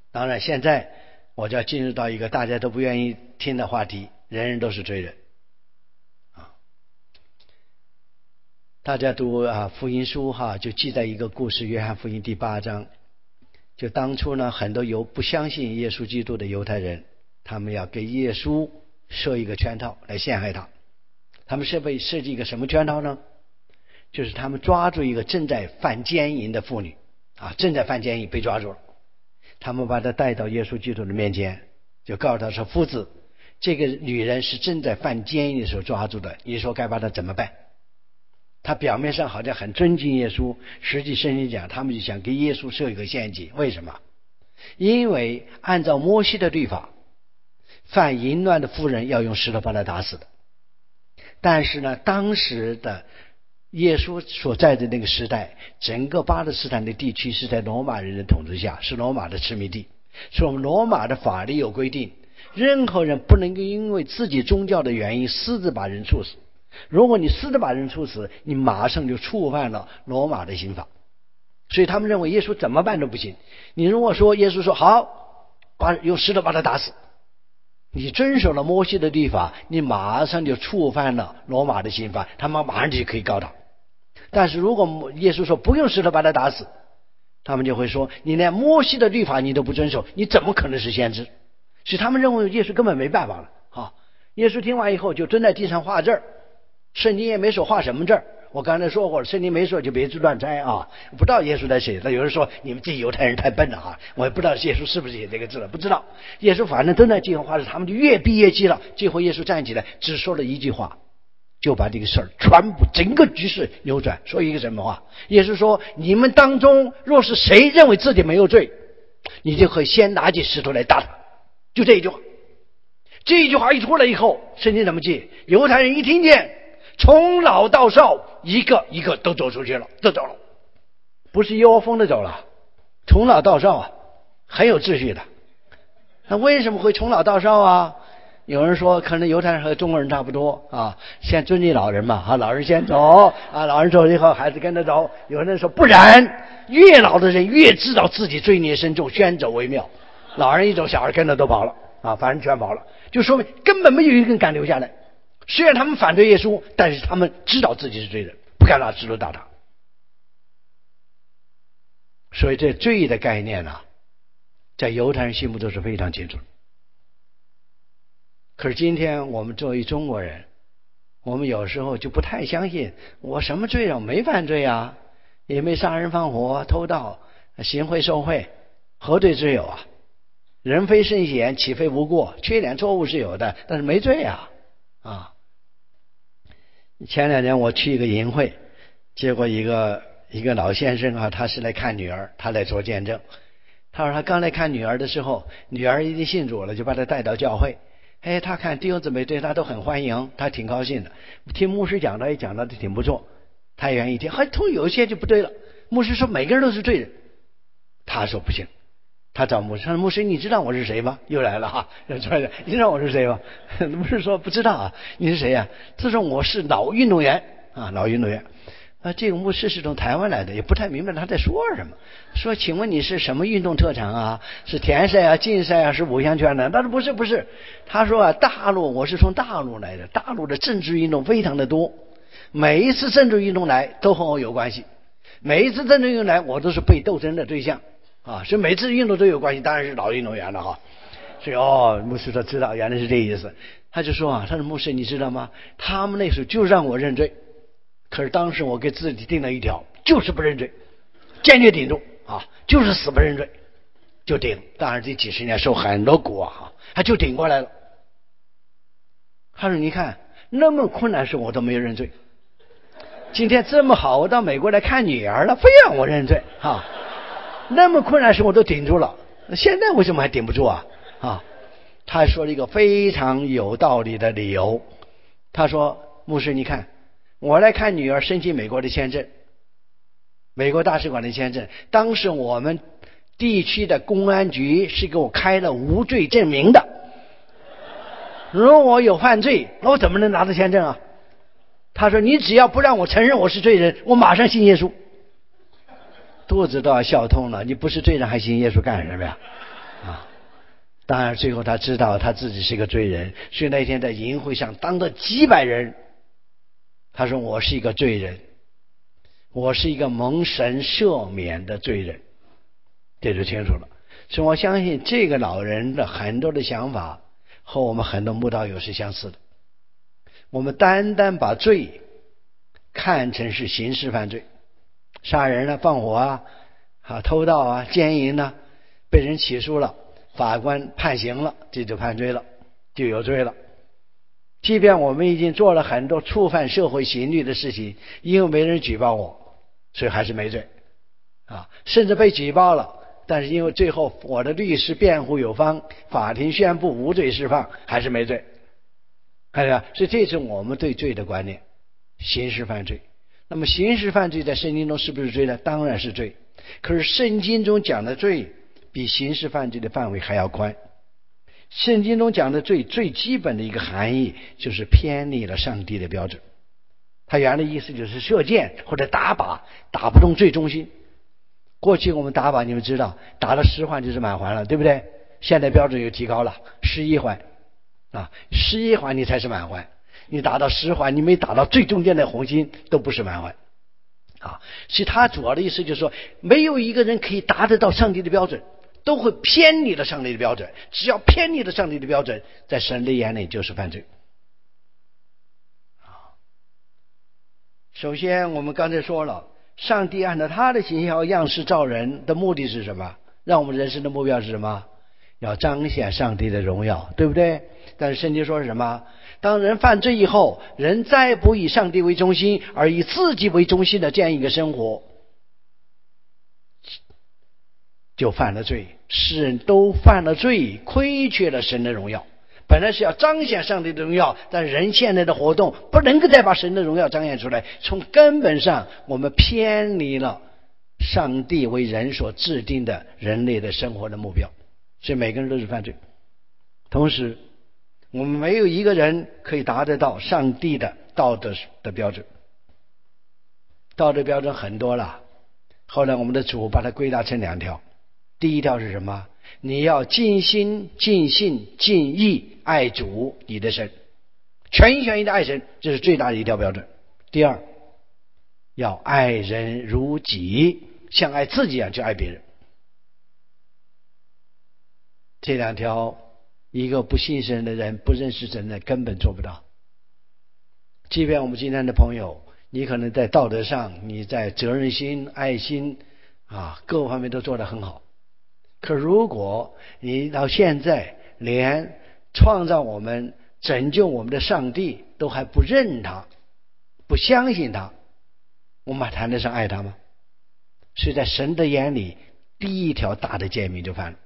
当然现在我就要进入到一个大家都不愿意听的话题，人人都是罪人大家读福音书就记载一个故事，约翰福音第8章。就当初呢，很多不相信耶稣基督的犹太人，他们要给耶稣设一个圈套来陷害他。他们设计一个什么圈套呢？就是他们抓住一个正在犯奸淫的妇女正在犯奸淫被抓住了，他们把她带到耶稣基督的面前，就告诉他说：夫子，这个女人是正在犯奸淫的时候抓住的，你说该把她怎么办？他表面上好像很尊敬耶稣，实际圣经讲他们就想给耶稣设一个陷阱。为什么？因为按照摩西的律法，犯淫乱的妇人要用石头把她打死的。但是呢，当时的耶稣所在的那个时代，整个巴勒斯坦的地区是在罗马人的统治下，是罗马的殖民地，所以我们罗马的法律有规定，任何人不能够因为自己宗教的原因私自把人处死。如果你私自把人处死，你马上就触犯了罗马的刑法。所以他们认为耶稣怎么办都不行。你如果说耶稣说好，用石头把他打死，你遵守了摩西的律法，你马上就触犯了罗马的刑法，他们马上就可以告他。但是如果耶稣说不用石头把他打死，他们就会说你连摩西的律法你都不遵守，你怎么可能是先知？所以他们认为耶稣根本没办法了耶稣听完以后就蹲在地上画字，圣经也没说画什么字。我刚才说过了，圣经没说就别乱猜不知道耶稣在写。那有人说你们这犹太人太笨了我也不知道耶稣是不是写这个字了，不知道。耶稣反正都在地上画字，他们就越逼越急了。最后耶稣站起来只说了一句话，就把这个事儿全部整个局势扭转。说一个什么话？耶稣说你们当中若是谁认为自己没有罪，你就可以先拿起石头来打他。就这一句话。这一句话一出来以后，圣经怎么记？犹太人一听见，从老到少一个一个都走出去了，都走了，不是一窝蜂的走了，从老到少很有秩序的。那为什么会从老到少有人说可能犹太人和中国人差不多先尊敬老人嘛老人先走老人走了以后孩子跟着走。有人说不然，越老的人越知道自己罪孽深重，先走为妙。老人一走，小孩跟着都跑了反正全跑了，就说明根本没有一个人敢留下来。虽然他们反对耶稣，但是他们知道自己是罪人，不敢拿石头打他。所以这罪的概念在犹太人心目中是非常清楚的。可是今天我们作为中国人，我们有时候就不太相信，我什么罪我没犯罪也没杀人放火偷盗行贿受贿，何罪之有人非圣贤，岂非无过？缺点错误是有的，但是没罪前2年我去一个营会，结果一个老先生他是来看女儿，他来做见证。他说他刚来看女儿的时候，女儿已经信主了，就把他带到教会。他看弟兄姊妹对他都很欢迎，他挺高兴的。听牧师讲的也讲的挺不错，他也愿意听。突有一些就不对了，牧师说每个人都是罪人，他说不行。他找牧师，他说牧师你知道我是谁吗？又来了你知道我是谁吗？牧师说不知道你是谁呀？他说我是老运动员老运动员这个牧师是从台湾来的，也不太明白他在说什么。说请问你是什么运动特长是田赛竞赛是五项全能？他说不是。他说大陆我是从大陆来的，大陆的政治运动非常的多，每一次政治运动来都和我有关系，每一次政治运动来我都是被斗争的对象所以每次运动都有关系，当然是老运动员了所以牧师说知道，原来是这意思。他就说他说牧师你知道吗？他们那时候就让我认罪，可是当时我给自己定了一条，就是不认罪，坚决顶住就是死不认罪，就顶。当然这几十年受很多苦他就顶过来了。他说你看那么困难事我都没有认罪，今天这么好，我到美国来看女儿了，非让我认罪那么困难事我都顶住了，现在为什么还顶不住他说了一个非常有道理的理由。他说牧师你看我来看女儿申请美国的签证，美国大使馆的签证，当时我们地区的公安局是给我开了无罪证明的，如果我有犯罪我怎么能拿到签证他说你只要不让我承认我是罪人，我马上信耶稣。肚子都要笑痛了，你不是罪人还信耶稣干什么呀啊。当然最后他知道他自己是个罪人，所以那天在营会上当着几百人，他说我是一个罪人，我是一个蒙神赦免的罪人，这就清楚了。所以我相信这个老人的很多的想法和我们很多慕道友是相似的。我们单单把罪看成是刑事犯罪，杀人啊、放火啊、偷盗啊、奸淫啊，被人起诉了，法官判刑了，这就判罪了，就有罪了。即便我们已经做了很多触犯社会刑律的事情，因为没人举报我，所以还是没罪甚至被举报了，但是因为最后我的律师辩护有方，法庭宣布无罪释放，还是没罪。看见吧？所以这是我们对罪的观念，刑事犯罪。那么刑事犯罪在圣经中是不是罪呢？当然是罪。可是圣经中讲的罪比刑事犯罪的范围还要宽。圣经中讲的罪最基本的一个含义就是偏离了上帝的标准。它原来的意思就是射箭或者打靶打不中最中心。过去我们打靶你们知道，打了10环就是满环了，对不对？现在标准又提高了，11环11环你才是满环，你打到10环，你没打到最中间的红心都不是满环所以他主要的意思就是说，没有一个人可以达得到上帝的标准，都会偏离了上帝的标准。只要偏离了上帝的标准，在神的眼里就是犯罪首先我们刚才说了，上帝按照他的形象和样式造人的目的是什么？让我们人生的目标是什么？要彰显上帝的荣耀，对不对？但是圣经说是什么？当人犯罪以后，人再不以上帝为中心，而以自己为中心的这样一个生活，就犯了罪。世人都犯了罪，亏缺了神的荣耀。本来是要彰显上帝的荣耀，但人现在的活动不能够再把神的荣耀彰显出来，从根本上我们偏离了上帝为人所制定的人类的生活的目标，所以每个人都是犯罪。同时我们没有一个人可以达得到上帝的道德的标准，道德标准很多了，后来我们的主把它归纳成2条。第一条是什么？你要尽心尽性尽意爱主你的神，全心全意的爱神，这是最大的一条标准。第二，要爱人如己，像爱自己一样去爱别人。这2条一个不信神的人，不认识神的根本做不到。即便我们今天的朋友，你可能在道德上，你在责任心、爱心各方面都做得很好，可如果你到现在连创造我们、拯救我们的上帝都还不认他、不相信他，我们还谈得上爱他吗？所以在神的眼里，第一条大的诫命就犯了。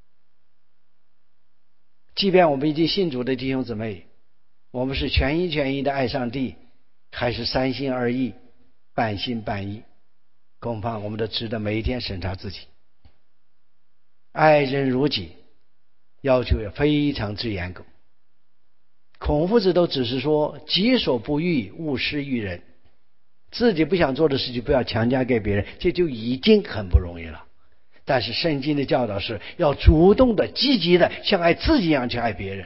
即便我们已经信主的弟兄姊妹，我们是全心全意的爱上帝，还是3心2意、半心半意，恐怕我们都值得每一天审查自己。爱人如己要求也非常之严格。孔夫子都只是说己所不欲，勿施于人，自己不想做的事情不要强加给别人，这就已经很不容易了。但是圣经的教导是要主动的、积极的，像爱自己一样去爱别人。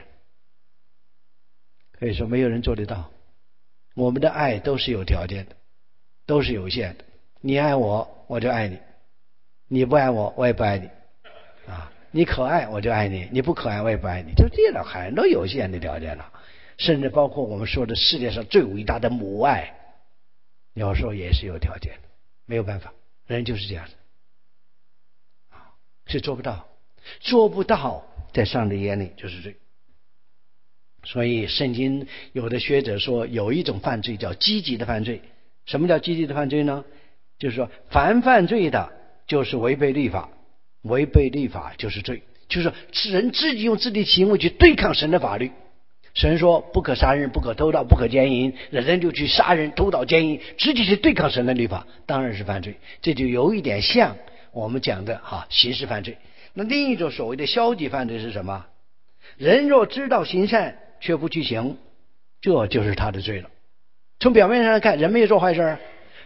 可以说没有人做得到。我们的爱都是有条件的，都是有限的。你爱我，我就爱你；你不爱我，我也不爱你你可爱我就爱你，你不可爱我也不爱你，就这样很多有限的条件了。甚至包括我们说的世界上最伟大的母爱，有时候也是有条件的，没有办法，人就是这样的是做不到，做不到在上帝眼里就是罪。所以圣经有的学者说，有一种犯罪叫积极的犯罪。什么叫积极的犯罪呢？就是说凡犯罪的就是违背律法，违背律法就是罪，就是说人自己用自己的行为去对抗神的法律。神说不可杀人、不可偷盗、不可奸淫，人就去杀人、偷盗、奸淫，直接去对抗神的律法，当然是犯罪。这就有一点像我们讲的刑事犯罪。那另一种所谓的消极犯罪是什么？人若知道行善却不去行，这就是他的罪了。从表面上来看，人没有做坏事，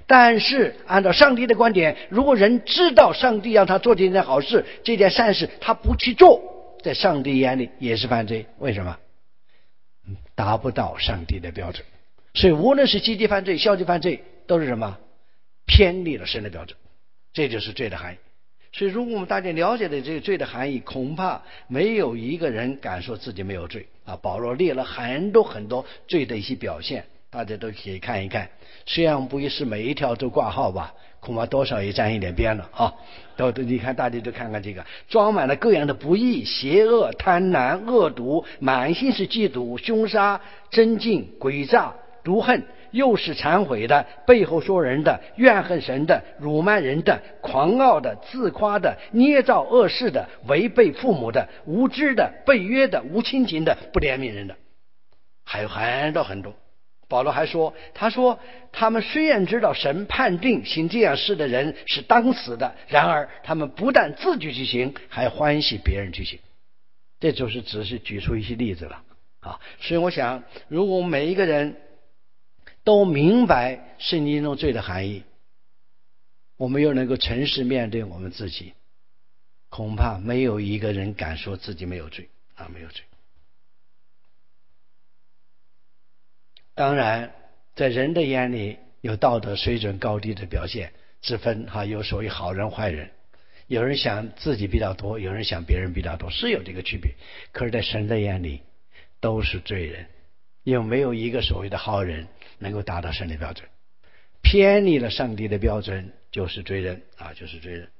但是按照上帝的观点，如果人知道上帝让他做这件好事，这件善事，他不去做，在上帝眼里也是犯罪。为什么？达不到上帝的标准。所以无论是积极犯罪、消极犯罪，都是什么？偏离了神的标准。这就是罪的含义。所以如果我们大家了解了这个罪的含义，恐怕没有一个人敢说自己没有罪啊。保罗列了很多很多罪的一些表现，大家都可以看一看。虽然不是每一条都挂号吧，恐怕多少也沾一点边了啊。你看大家都看看这个，装满了各样的不义、邪恶、贪婪、恶毒，满心是嫉妒、凶杀、争竞、诡诈、毒恨，又是忏悔的，背后说人的，怨恨神的，辱骂人的，狂傲的，自夸的，捏造恶事的，违背父母的，无知的，背约的，无亲情的，不怜悯人的，还有很多很多。保罗还说，他说他们虽然知道神判定行这样事的人是当死的，然而他们不但自己去行，还欢喜别人去行。这就是只是举出一些例子了啊。所以我想，如果我们每一个人都明白圣经中罪的含义，我们又能够诚实面对我们自己，恐怕没有一个人敢说自己没有罪啊，没有罪。当然在人的眼里有道德水准高低的表现之分有所谓好人坏人，有人想自己比较多，有人想别人比较多，是有这个区别。可是在神的眼里都是罪人，因为没有一个所谓的好人能够达到神的标准，偏离了上帝的标准就是罪人啊，就是罪人。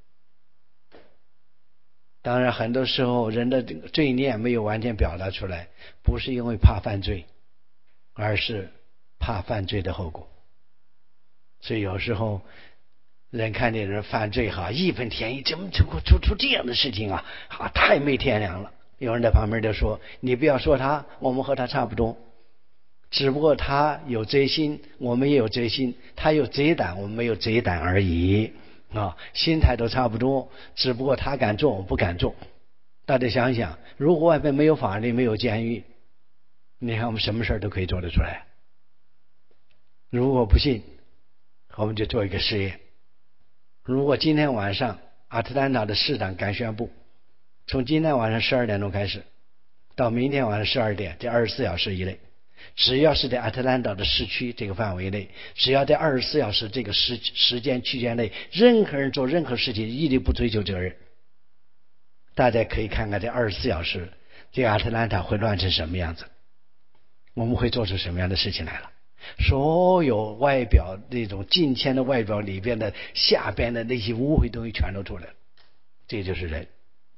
当然很多时候人的罪念没有完全表达出来，不是因为怕犯罪，而是怕犯罪的后果。所以有时候人看见人犯罪义愤填膺，怎么出这样的事情啊，太没天良了。有人在旁边就说，你不要说他，我们和他差不多，只不过他有贼心，我们也有贼心，他有贼胆，我们没有贼胆而已心态都差不多，只不过他敢做，我不敢做。大家想想，如果外面没有法律，没有监狱，你看我们什么事都可以做得出来。如果不信，我们就做一个实验。如果今天晚上亚特兰大的市长敢宣布，从今天晚上12点钟开始到明天晚上12点，这24小时以内，只要是在亚特兰大的市区这个范围内，只要在24小时这个时间区间内，任何人做任何事情一律不追究责任。大家可以看看这24小时这个亚特兰大会乱成什么样子，我们会做出什么样的事情来了。所有外表那种敬虔的外表里边的下边的那些污秽东西全都出来了，这就是人。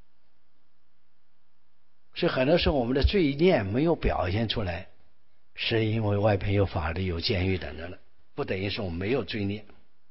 所以很多时候我们的罪念没有表现出来，是因为外边有法律有监狱等等的，不等于说我们没有罪孽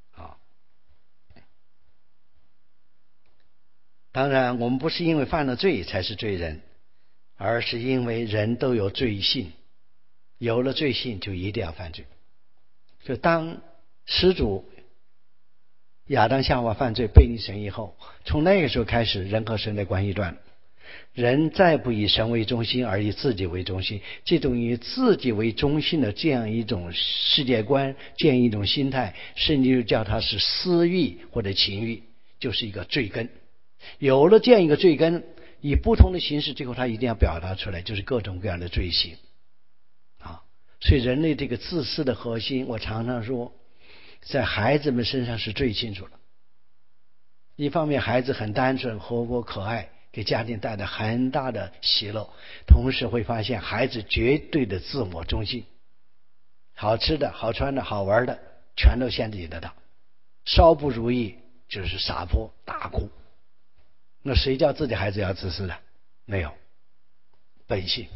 当然我们不是因为犯了罪才是罪人，而是因为人都有罪性，有了罪性就一定要犯罪。就当始祖亚当夏娃犯罪背逆神以后，从那个时候开始人和神的关系断了，人再不以神为中心而以自己为中心，这种以自己为中心的这样一种世界观，这样一种心态，甚至就叫它是私欲或者情欲，就是一个罪根。有了这样一个罪根，以不同的形式，最后他一定要表达出来，就是各种各样的罪行所以人类这个自私的核心，我常常说在孩子们身上是最清楚的。一方面孩子很单纯活泼可爱，给家庭带来很大的喜乐，同时会发现孩子绝对的自我中心，好吃的好穿的好玩的全都限制得到，稍不如意就是撒泼大哭。那谁叫自己孩子要自私的？没有，本性。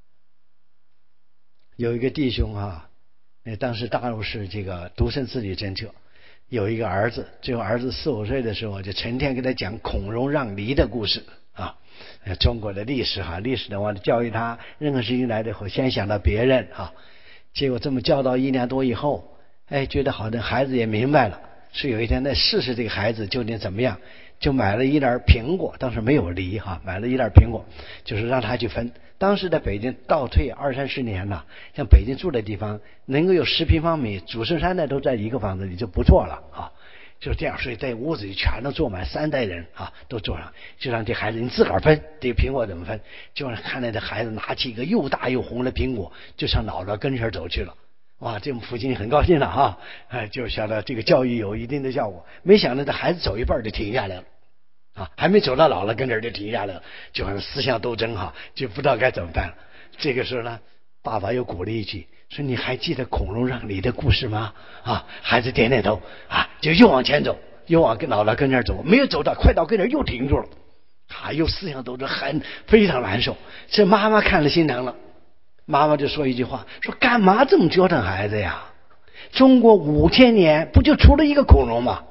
有一个弟兄当时大陆是这个独生子女政策，有一个儿子，最后儿子4、5岁的时候，就成天给他讲孔融让梨的故事中国的历史历史的话教育他，任何事情来了以后先想到别人结果这么教导1年多以后，觉得好像孩子也明白了，是有一天再试试这个孩子究竟怎么样，就买了一袋苹果，当时没有梨买了一袋苹果，就是让他去分当时在北京倒退20-30年了，像北京住的地方能够有10平方米，祖孙3代都在一个房子里就不错了啊。就是这样，所以在屋子里全都坐满3代人啊，都坐上，就让这孩子你自个儿分，这个苹果怎么分？就让看到这孩子拿起一个又大又红的苹果，就向姥姥跟前走去了。哇，这父亲很高兴了哈，就晓得这个教育有一定的效果。没想到这孩子走一半就停下来了，啊，还没走到姥姥跟前就停下来了，就好像思想斗争哈，就不知道该怎么办了。这个时候呢，爸爸又鼓励一句，说你还记得孔融让梨的故事吗？啊，孩子点点头啊，就又往前走，又往跟姥姥跟前走，没有走到，快到跟前又停住了，啊，又思想斗争，非常难受。这妈妈看了心疼了，妈妈就说一句话，说干嘛这么折腾孩子呀？中国5000年不就出了一个孔融吗？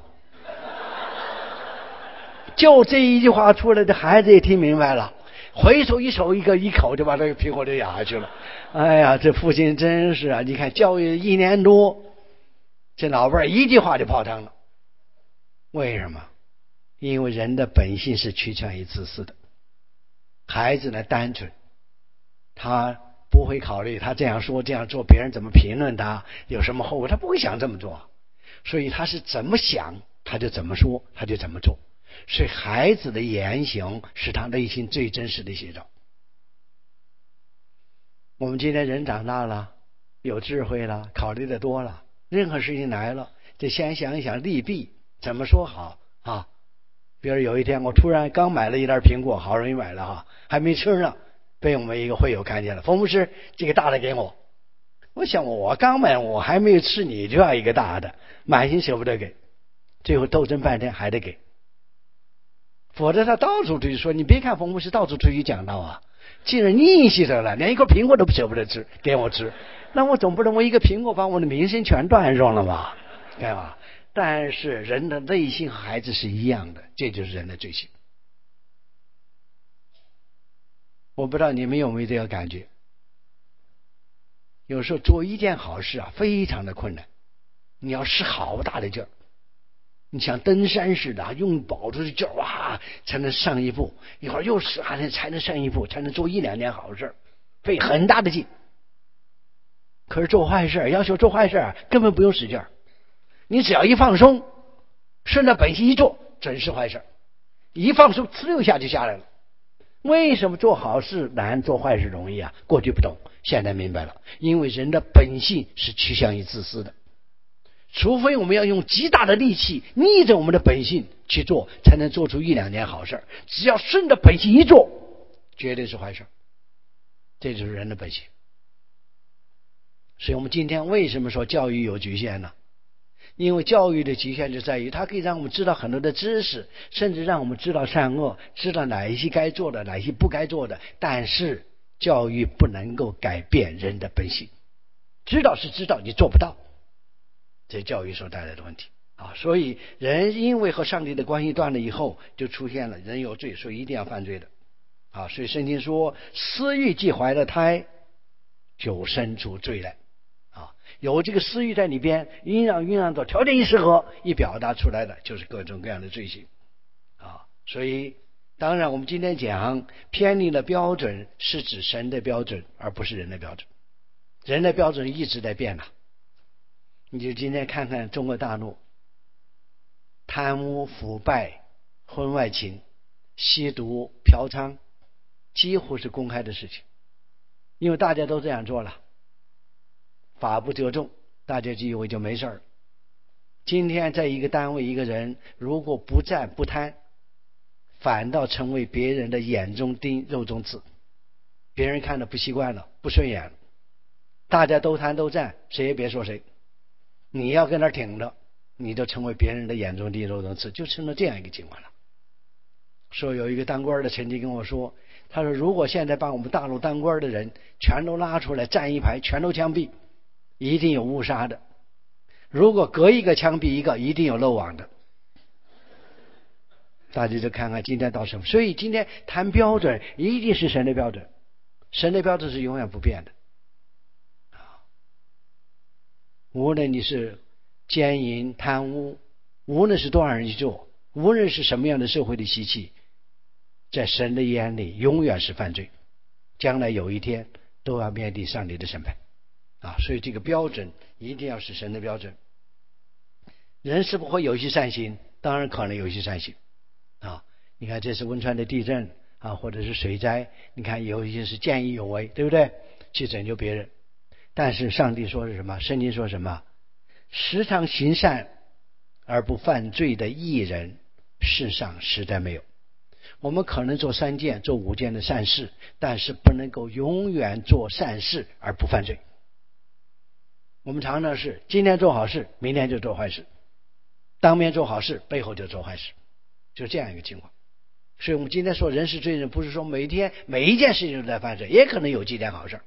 就这一句话出来，这孩子也听明白了，回手一口就把这个苹果就咬下去了。哎呀，这父亲真是啊！你看教育1年多，这老辈儿一句话就泡汤了。为什么？因为人的本性是趋向于自私的。孩子呢单纯，他不会考虑他这样说这样做别人怎么评论他，有什么后果，他不会想这么做。所以他是怎么想他就怎么说，他就怎么做。所以孩子的言行是他内心最真实的写照。我们今天人长大了，有智慧了，考虑的多了，任何事情来了得先想一想利弊，怎么说好啊。比如有一天我突然刚买了一袋苹果，好容易买了哈，还没吃呢，被我们一个会友看见了，冯牧师这个大的给我。我想我刚买我还没有吃，你就要一个大的，满心舍不得给，最后斗争半天还得给。否则他到处出去说，你别看冯牧师到处出去讲道啊，既然逆袭着了，连一个苹果都舍不得吃给我吃，那我总不能我一个苹果把我的名声全断上了吧，对吧？但是人的内心和孩子是一样的，这就是人的罪行。我不知道你们有没有这个感觉，有时候做一件好事啊非常的困难，你要使好大的劲儿，你像登山似的用卯出的劲儿哇才能上一步，一会儿又使才能上一步，才能做1-2件好事，费很大的劲。可是做坏事，要求做坏事根本不用使劲儿，你只要一放松，顺着本性一做，准是坏事。一放松呲溜一下就下来了。为什么做好事难，做坏事容易啊？过去不懂，现在明白了，因为人的本性是趋向于自私的，除非我们要用极大的力气逆着我们的本性去做，才能做出1-2件好事。只要顺着本性一做，绝对是坏事。这就是人的本性。所以我们今天为什么说教育有局限呢？因为教育的局限就在于它可以让我们知道很多的知识，甚至让我们知道善恶，知道哪一些该做的，哪一些不该做的。但是教育不能够改变人的本性，知道是知道，你做不到，这教育所带来的问题啊。所以人因为和上帝的关系断了以后，就出现了人有罪，所以一定要犯罪的啊。所以圣经说，私欲既怀了胎，就生出罪来。有这个私欲在里边，酝酿到条件一适合，一表达出来的就是各种各样的罪行啊。所以当然我们今天讲偏离的标准是指神的标准，而不是人的标准。人的标准一直在变的。你就今天看看中国大陆，贪污腐败、婚外情、吸毒、嫖娼几乎是公开的事情，因为大家都这样做了，法不责众，大家就以为就没事儿。今天在一个单位一个人如果不占不贪，反倒成为别人的眼中钉肉中刺，别人看了不习惯了，不顺眼了，大家都贪都占，谁也别说谁，你要跟那挺着，你就成为别人的眼中钉肉中刺，就成了这样一个情况了。说有一个当官的曾经跟我说，他说如果现在把我们大陆当官的人全都拉出来站一排，全都枪毙，一定有误杀的，如果隔一个枪毙一个，一定有漏网的。大家就看看今天到什么。所以今天谈标准一定是神的标准，神的标准是永远不变的。无论你是奸淫贪污，无论是多少人去做，无论是什么样的社会的习气，在神的眼里永远是犯罪。 将来有一天都要面对上帝的审判啊！所以这个标准一定要是神的标准。人是不会有一些善行，当然可能有一些善行啊！你看这是汶川的地震啊，或者是水灾，你看有一些是见义勇为，对不对？去拯救别人。但是上帝说是什么？圣经说什么？时常行善而不犯罪的义人，世上实在没有。我们可能做3件、做5件的善事，但是不能够永远做善事而不犯罪。我们常常是今天做好事，明天就做坏事，当面做好事，背后就做坏事，就这样一个情况。所以我们今天说人是罪人，不是说每天每一件事情都在犯罪，也可能有几件好事。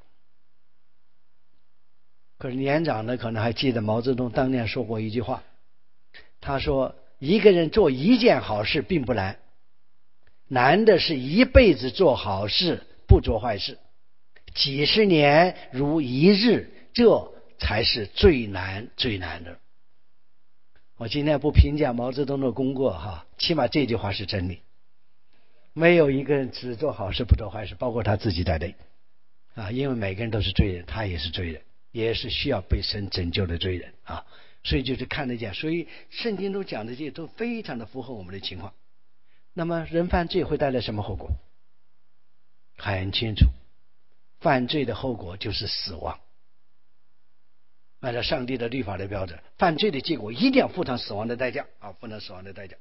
可是年长的可能还记得毛泽东当年说过一句话，他说一个人做一件好事并不难，难的是一辈子做好事不做坏事，几十年如一日，这才是最难最难的。我今天不评价毛泽东的功过哈，起码这句话是真理。没有一个人只做好事不做坏事，包括他自己在内啊，因为每个人都是罪人，他也是罪人，也是需要被神拯救的罪人啊。所以就是看得见，所以圣经中讲的这些都非常的符合我们的情况。那么人犯罪会带来什么后果？很清楚，犯罪的后果就是死亡。按照上帝的律法的标准，犯罪的结果一定要付上死亡的代价啊，付上死亡的代价。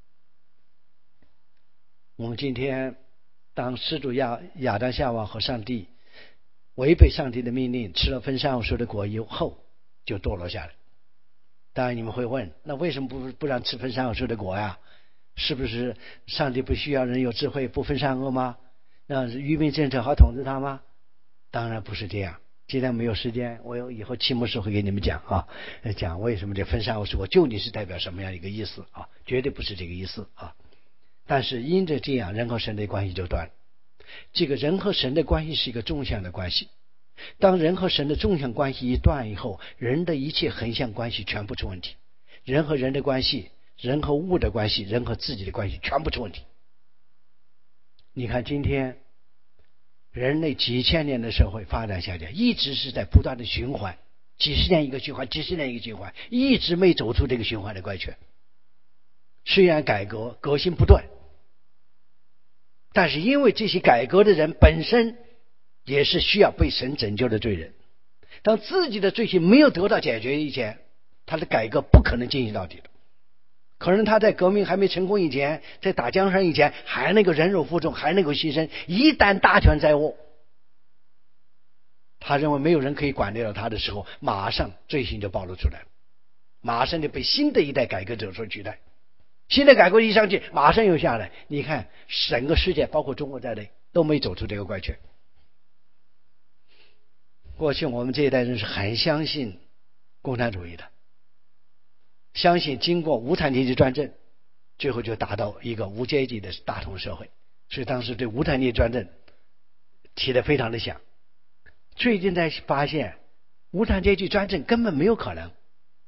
我们今天当始祖亚当夏娃和上帝违背上帝的命令，吃了分善恶树的果以后，就堕落下来。当然你们会问，那为什么不让吃分善恶树的果呀？是不是上帝不需要人有智慧，不分善恶吗？让愚民政策好统治他吗？当然不是这样。今天没有时间，我以后期末时会给你们讲啊，讲为什么这分善恶树果究竟是代表什么样一个意思啊？绝对不是这个意思啊。但是因着这样，人和神的关系就断了。这个人和神的关系是一个纵向的关系，当人和神的纵向关系一断以后，人的一切横向关系全部出问题。人和人的关系，人和物的关系，人和自己的关系全部出问题。你看今天人类几千年的社会发展下来，一直是在不断的循环，几十年一个循环，几十年一个循环，一直没走出这个循环的怪圈。虽然改革革新不断，但是因为这些改革的人本身也是需要被神拯救的罪人，当自己的罪行没有得到解决以前，他的改革不可能进行到底的。可能他在革命还没成功以前，在打江山以前，还能够忍辱负重，还能够牺牲。一旦大权在握，他认为没有人可以管得了他的时候，马上罪行就暴露出来了，马上就被新的一代改革者所取代。新的改革一上去，马上又下来。你看整个世界包括中国在内都没走出这个怪圈。过去我们这一代人是很相信共产主义的，相信经过无产阶级专政，最后就达到一个无阶级的大同社会。所以当时对无产阶级专政提得非常的响。最近才发现无产阶级专政根本没有可能。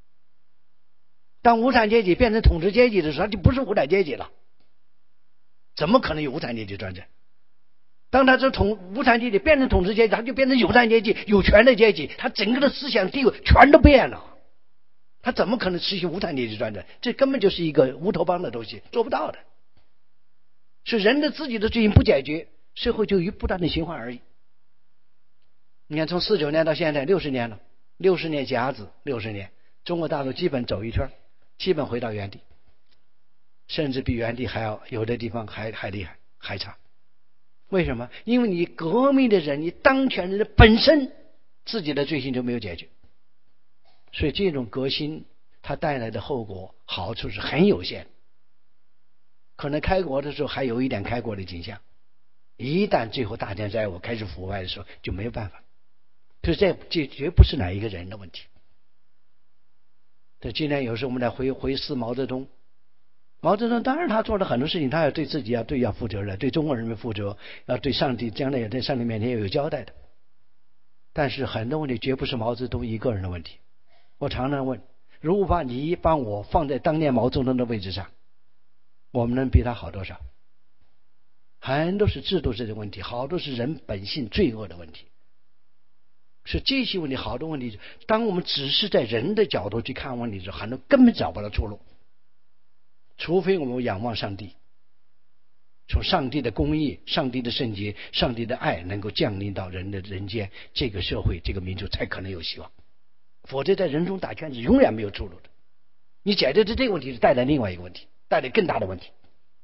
当无产阶级变成统治阶级的时候，他就不是无产阶级了，怎么可能有无产阶级专政？当他这无产阶级变成统治阶级，他就变成有产阶级、有权的阶级，他整个的思想地位全都变了，他怎么可能实行无产阶级专政？这根本就是一个乌托邦的东西，做不到的。是人的自己的罪行不解决，社会就不断的循环而已。你看从49年到现在60年了，60年甲子，60年，中国大陆基本走一圈，基本回到原地，甚至比原地还要有的地方还厉害还差。为什么？因为你革命的人，你当权人的本身自己的罪行就没有解决，所以这种革新它带来的后果好处是很有限。可能开国的时候还有一点开国的景象，一旦最后大权在握开始腐败的时候就没有办法。所以这绝不是哪一个人的问题。这今天有时候我们来回思毛泽东，毛泽东当然他做了很多事情，他要对自己要负责任，对中国人民负责，要对上帝将来也在上帝面前有交代的。但是很多问题绝不是毛泽东一个人的问题。我常常问，如果把我放在当年毛泽东的位置上，我们能比他好多少？ 很多是制度这些问题，好多是人本性罪恶的问题。是这些问题，好多问题，当我们只是在人的角度去看问题的时候，很多根本找不到出路，除非我们仰望上帝，从上帝的公义、上帝的圣洁、上帝的爱能够降临到人的人间，这个社会、这个民族才可能有希望。否则在人中打圈子永远没有出路的。你解决的这个问题是带来另外一个问题，带来更大的问题。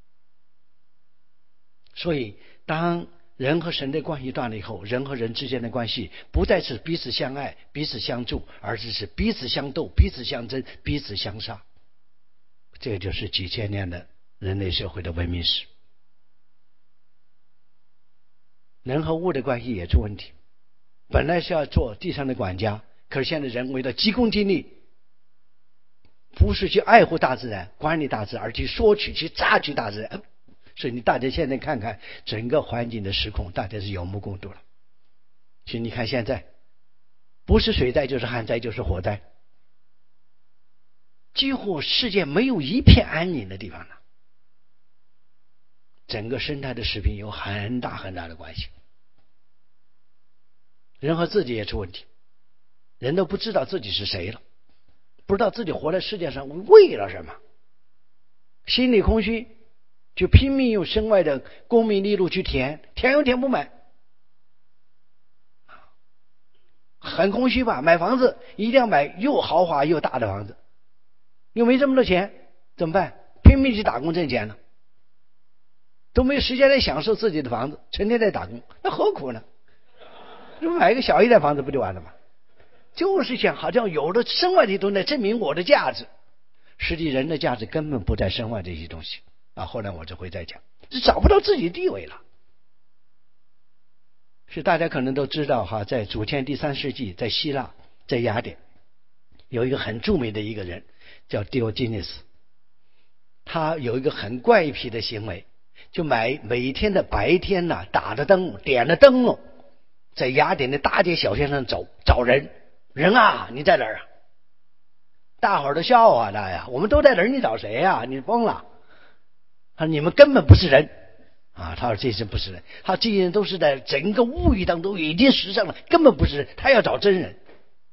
所以当人和神的关系断了以后，人和人之间的关系不再是彼此相爱、彼此相助，而是彼此相斗、彼此相争、彼此相杀。这就是几千年的人类社会的文明史。人和物的关系也出问题，本来是要做地上的管家，可是现在人为了急功近利，不是去爱护大自然、管理大自然，而去索取、去榨取大自然。所以大家现在看看整个环境的失控，大家是有目共睹了。其实你看现在，不是水灾就是旱灾就是火灾，几乎世界没有一片安宁的地方了。整个生态的失平有很大很大的关系。人和自己也出问题，人都不知道自己是谁了，不知道自己活在世界上为了什么，心理空虚，就拼命用身外的功名利禄去填又填不满，很空虚吧？买房子一定要买又豪华又大的房子，又没这么多钱怎么办？拼命去打工挣钱了，都没有时间来享受自己的房子，成天在打工，那何苦呢？就买一个小一点房子不就完了吗？就是想好像有的身外的东西来证明我的价值，实际人的价值根本不在身外这些东西啊。后来我就会再讲，就找不到自己地位了。是大家可能都知道哈，在主前第3世纪，在希腊，在雅典，有一个很著名的一个人叫Diogenes，他有一个很怪癖的行为，就每天的白天呢，打着灯，点了灯笼，在雅典的大街小巷上走，找人啊，你在哪儿啊？大伙儿都笑话他呀，我们都在这儿，你找谁呀？你疯了？他说你们根本不是人啊！他说这些不是人，他这些人都是在整个物欲当中已经实上了，根本不是人。他要找真人，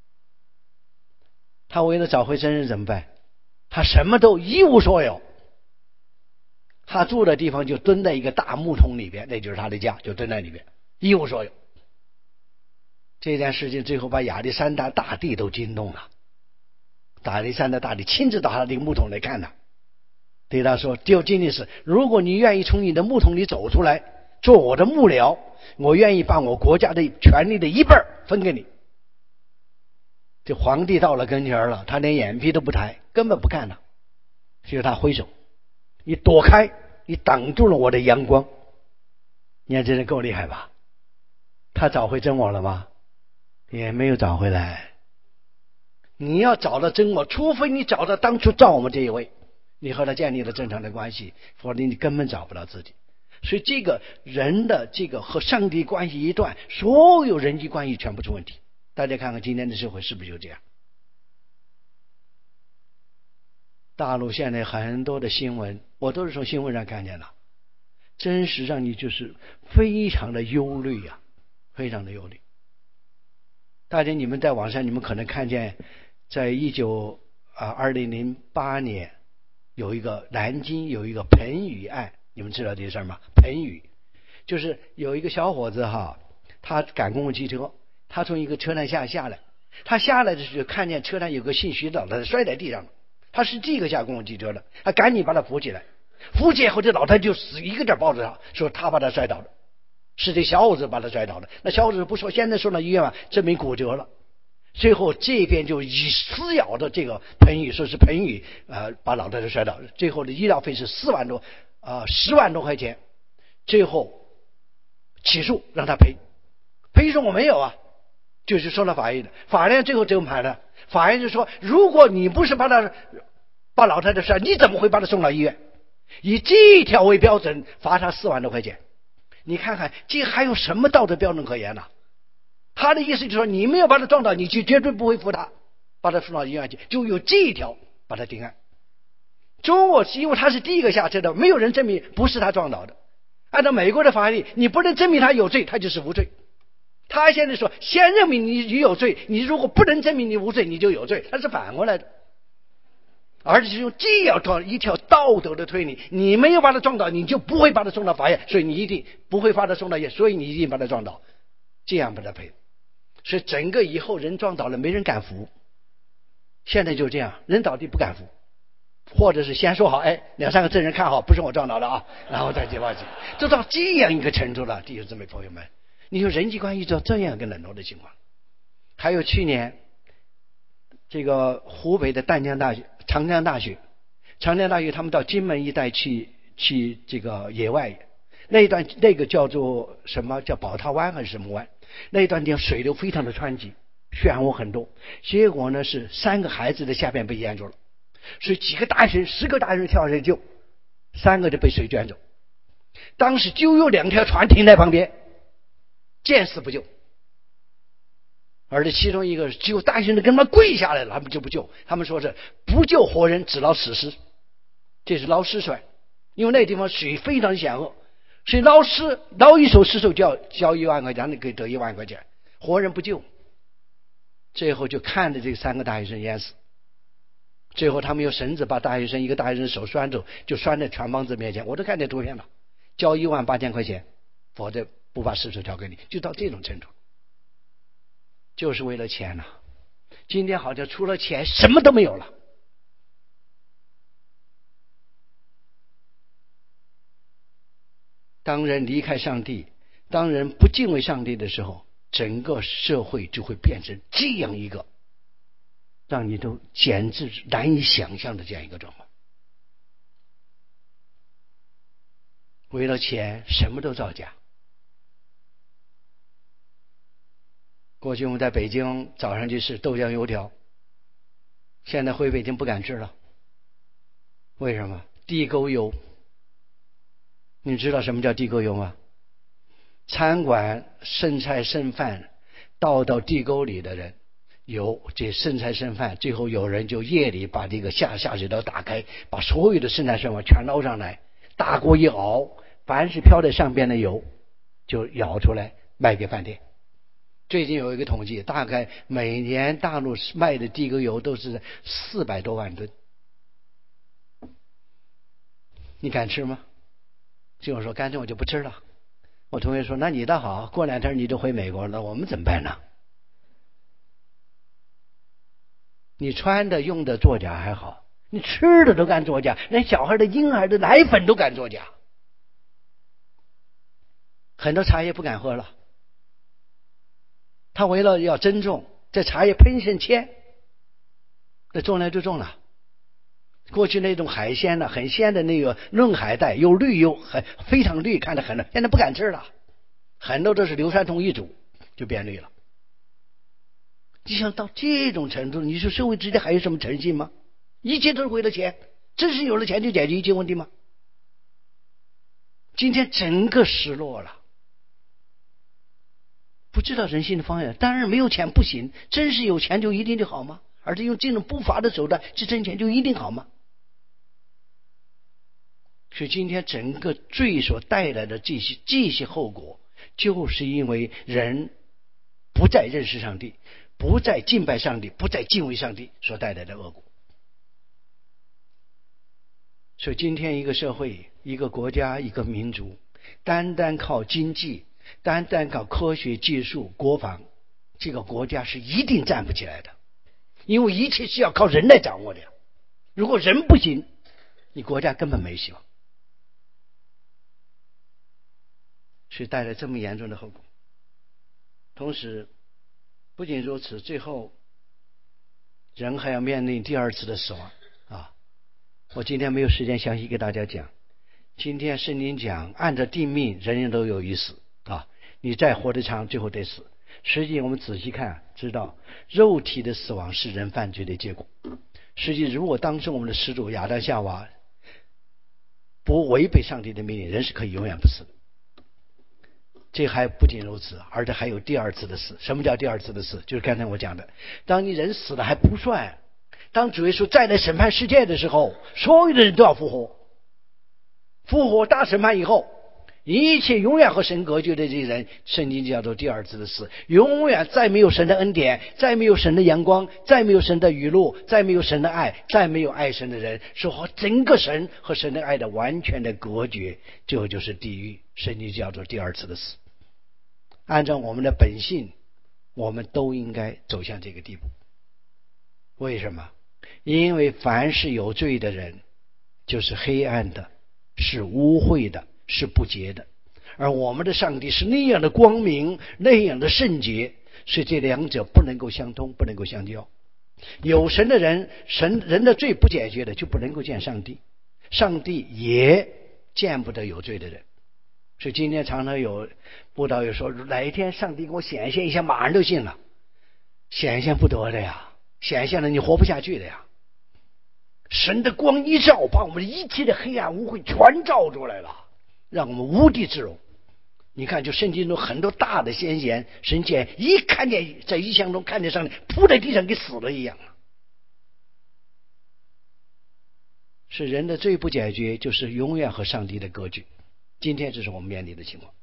他为了找回真人怎么办？他什么都一无所有。他住的地方就蹲在一个大木桶里边，那就是他的家，就蹲在里边，一无所有。这件事情最后把亚历山大大帝都惊动了，亚历山大大帝亲自到他的木桶来看他，对他说：“Diogenes，如果你愿意从你的木桶里走出来，做我的幕僚，我愿意把我国家的权力的一半分给你。”这皇帝到了跟前了，他连眼皮都不抬，根本不看他，所以他挥手：“你躲开，你挡住了我的阳光。”你看这人够厉害吧？他找回真我了吗？也没有找回来。你要找到真我，除非你找到当初造我们这一位，你和他建立了正常的关系，否则你根本找不到自己。所以这个人的这个和上帝关系一断，所有人际关系全部出问题。大家看看今天的社会是不是就这样？大陆现在很多的新闻，我都是从新闻上看见的，真实让你就是非常的忧虑啊，非常的忧虑。大家你们在网上你们可能看见，在2008年有一个南京有一个彭宇案，你们知道这事儿吗？彭宇就是有一个小伙子哈，他赶公共汽车，他从一个车站下来，他下来的时候看见车站有个姓徐的老太太摔在地上了，他是第一个下公共汽车的，他赶紧把他扶起来，扶起来后这老太太就死一个劲抱着他，说他把他摔倒了，是这小伙子把他摔倒了。那小伙子不说，现在送到医院嘛，证明骨折了。最后这边就以撕咬的这个彭宇，说是彭宇把老太太摔倒，最后的医疗费是10万多块钱，最后起诉让他赔说我没有啊，就是送到法院的，法院最后怎么判的？法院就说，如果你不是把老太太摔，你怎么会把他送到医院？以这条为标准，罚他4万多块钱。你看看这还有什么道德标准可言呢？他的意思就是说，你没有把他撞倒，你就绝对不会扶他，把他送到医院去，就有这一条把他定案。中国因为他是第一个下车的，没有人证明不是他撞倒的， 按照美国的法律，你不能证明他有罪，他就是无罪。他现在说，先认明你有罪，你如果不能证明你无罪，你就有罪，他是反过来的。而且是用这样一条道德的推理，你没有把他撞倒，你就不会把他送到法院，所以你一定不会把他送到院，所以你一定把他撞倒，这样把他赔。所以整个以后人撞倒了，没人敢扶。现在就这样，人倒地不敢扶，或者是先说好，2、3个证人看好，不是我撞倒了啊，然后再去报警，就到这样一个程度了。弟兄姊妹朋友们，你说人际关系到这样一个冷落的情况。还有去年这个湖北的长江大学他们到金门一带去这个野外，那个叫做什么叫宝塔湾还是什么湾，那一段地方水流非常的湍急，漩涡很多，结果呢是3个孩子的下边被淹住了，所以10个大人跳下去救，3个就被水卷走。当时就有2条船停在旁边，见死不救，而且其中一个只有大学生跟他们跪下来了，他们就不救，他们说是不救活人，只捞死尸，这是捞尸船，因为那地方水非常险恶，所以捞一手尸首就要交1万块钱，你可以得1万块钱，活人不救。最后就看着这3个大学生淹死，最后他们用绳子把一个大学生手拴住，就拴在船帮子面前，我都看见图片了，交18000块钱，否则不把尸首交给你，就到这种程度，就是为了钱呐。今天好像除了钱什么都没有了。当人离开上帝，当人不敬畏上帝的时候，整个社会就会变成这样一个让你都简直难以想象的这样一个状况。为了钱什么都造假。过去我们在北京早上去吃豆浆油条，现在回北京不敢吃了。为什么？地沟油。你知道什么叫地沟油吗？餐馆剩菜剩饭倒到地沟里的人，有这剩菜剩饭，最后有人就夜里把这个下水道打开，把所有的剩菜剩饭全捞上来，大锅一熬，凡是飘在上边的油就舀出来卖给饭店。最近有一个统计，大概每年大陆卖的地沟油都是400多万吨。你敢吃吗？就说干脆我就不吃了。我同学说那你倒好，过2天你就回美国了，我们怎么办呢？你穿的用的作假还好，你吃的都敢作假，连小孩的婴儿的奶粉都敢作假。很多茶叶不敢喝了，他为了要珍重，这茶叶喷上铅，那种来就种了。过去那种海鲜呢，很鲜的那个嫩海带，又绿又非常绿，看着很绿，现在不敢吃了，很多都是硫酸铜一煮就变绿了。你想到这种程度，你说社会之间还有什么诚信吗？一切都是为了钱，真是有了钱就解决一切问题吗？今天整个失落了，不知道人性的方向。当然没有钱不行，真是有钱就一定就好吗？而且用这种不法的手段去挣钱就一定好吗？所以今天整个罪所带来的这些后果，就是因为人不再认识上帝，不再敬拜上帝，不再敬畏上帝所带来的恶果。所以今天一个社会、一个国家、一个民族，单单靠经济，单单靠科学技术、国防，这个国家是一定站不起来的，因为一切是要靠人来掌握的。如果人不行，你国家根本没希望。所以带来这么严重的后果。同时不仅如此，最后人还要面临第2次的死亡啊！我今天没有时间详细给大家讲。今天圣经讲按照定命，人人都有一死啊！你再活得长，最后得死。实际我们仔细看，知道肉体的死亡是人犯罪的结果。实际如果当时我们的始祖亚当夏娃不违背上帝的命令，人是可以永远不死的。这还不仅如此，而且还有第2次的死。什么叫第2次的死？就是刚才我讲的，当你人死了还不算，当主耶稣再来审判世界的时候，所有的人都要复活。复活大审判以后， 一切永远和神隔绝的这些人，圣经叫做第二次的死。永远再没有神的恩典，再没有神的阳光，再没有神的雨露，再没有神的爱，再没有爱神的人，是和整个神和神的爱的完全的隔绝，这就是地狱。圣经叫做第二次的死。按照我们的本性，我们都应该走向这个地步。为什么？因为凡是有罪的人，就是黑暗的，是污秽的，是不洁的。而我们的上帝是那样的光明，那样的圣洁，所以这两者不能够相通，不能够相交。有神的人，人的罪不解决的，就不能够见上帝，上帝也见不得有罪的人。所以今天常常有布道友说，哪一天上帝给我显现一下，马上就信了。显现不得的呀，显现了你活不下去的呀。神的光一照，把我们一切的黑暗污秽全照出来了，让我们无地自容。你看，就圣经中很多大的先贤神见一看见，在异象中看见上帝，扑在地上给死了一样。是人的罪不解决，就是永远和上帝的隔绝。今天这是我们面临的情况。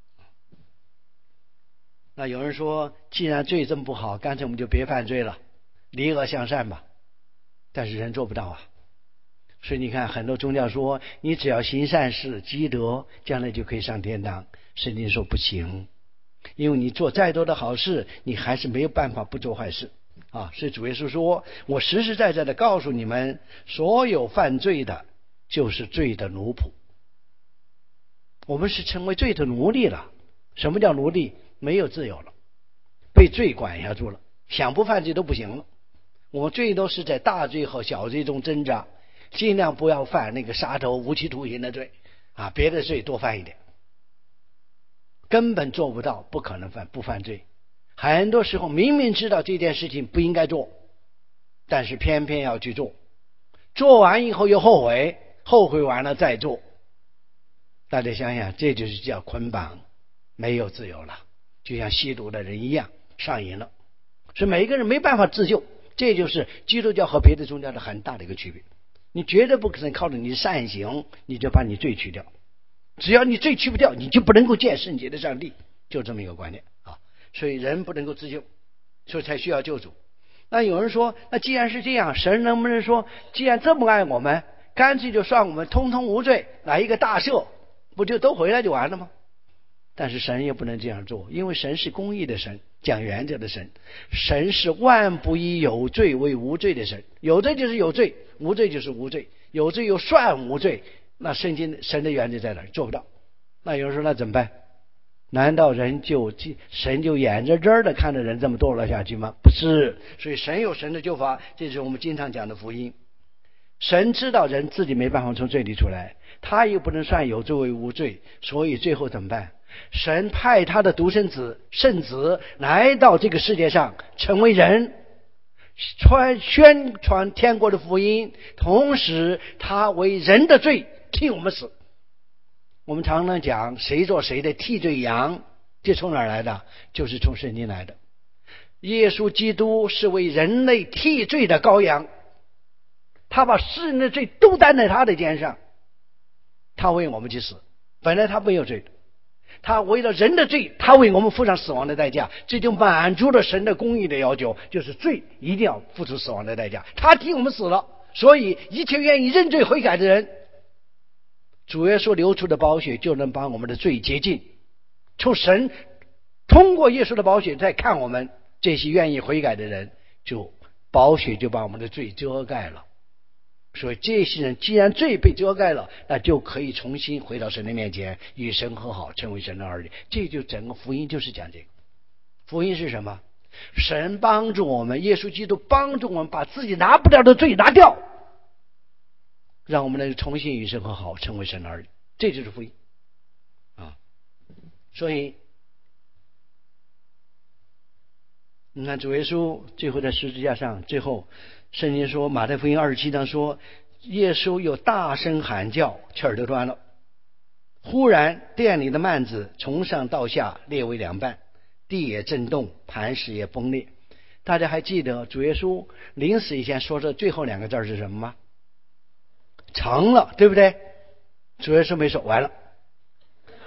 那有人说，既然罪这么不好，干脆我们就别犯罪了，离恶向善吧。但是人做不到啊。所以你看，很多宗教说，你只要行善事积德，将来就可以上天堂。圣经说不行，因为你做再多的好事，你还是没有办法不做坏事啊。所以主耶稣说，我实实在在的告诉你们，所有犯罪的就是罪的奴仆。我们是成为罪的奴隶了。什么叫奴隶？没有自由了，被罪管辖住了，想不犯罪都不行了。我们最多是在大罪和小罪中挣扎，尽量不要犯那个杀头无期徒刑的罪啊，别的罪多犯一点。根本做不到，不可能不犯罪。很多时候明明知道这件事情不应该做，但是偏偏要去做，做完以后又后悔，后悔完了再做。大家想想，这就是叫捆绑，没有自由了，就像吸毒的人一样，上瘾了。所以每一个人没办法自救，这就是基督教和别的宗教的很大的一个区别。你绝对不可能靠着你的善行，你就把你罪去掉。只要你罪去不掉，你就不能够见圣洁的上帝，就这么一个观念啊。所以人不能够自救，所以才需要救主。那有人说，那既然是这样，神能不能说，既然这么爱我们，干脆就算我们通通无罪，来一个大赦，不就都回来就完了吗？但是神也不能这样做，因为神是公义的神，讲原则的神。神是万不以有罪为无罪的神，有罪就是有罪，无罪就是无罪，有罪又算无罪。那圣经神的原则在哪儿？做不到。那有人说，那怎么办？难道神就眼睁睁的看着人这么堕落下去吗？不是。所以神有神的救法，这是我们经常讲的福音。神知道人自己没办法从罪里出来，他又不能算有罪为无罪，所以最后怎么办？神派他的独生子圣子来到这个世界上，成为人，宣传天国的福音，同时他为人的罪替我们死。我们常常讲谁做谁的替罪羊，这从哪儿来的？就是从圣经来的。耶稣基督是为人类替罪的羔羊，他把世人的罪都担在他的肩上，他为我们去死。本来他没有罪的，他为了人的罪，他为我们付上死亡的代价，这就满足了神的公义的要求，就是罪一定要付出死亡的代价，他替我们死了。所以一切愿意认罪悔改的人，主耶稣流出的宝血就能把我们的罪洁净。从神通过耶稣的宝血再看我们这些愿意悔改的人，就宝血就把我们的罪遮盖了。所以这些人既然罪被遮盖了，那就可以重新回到神的面前，与神和好，成为神的儿女。这就整个福音就是讲这个。福音是什么？神帮助我们，耶稣基督帮助我们把自己拿不掉的罪拿掉，让我们能重新与神和好，成为神的儿女。这就是福音啊！所以你看主耶稣最后在十字架上，最后圣经说，马太福音27章说，耶稣又大声喊叫，气儿就断了。忽然殿里的幔子从上到下裂为两半，地也震动，磐石也崩裂。大家还记得主耶稣临死以前说的最后两个字是什么吗？成了，对不对？主耶稣没说完了，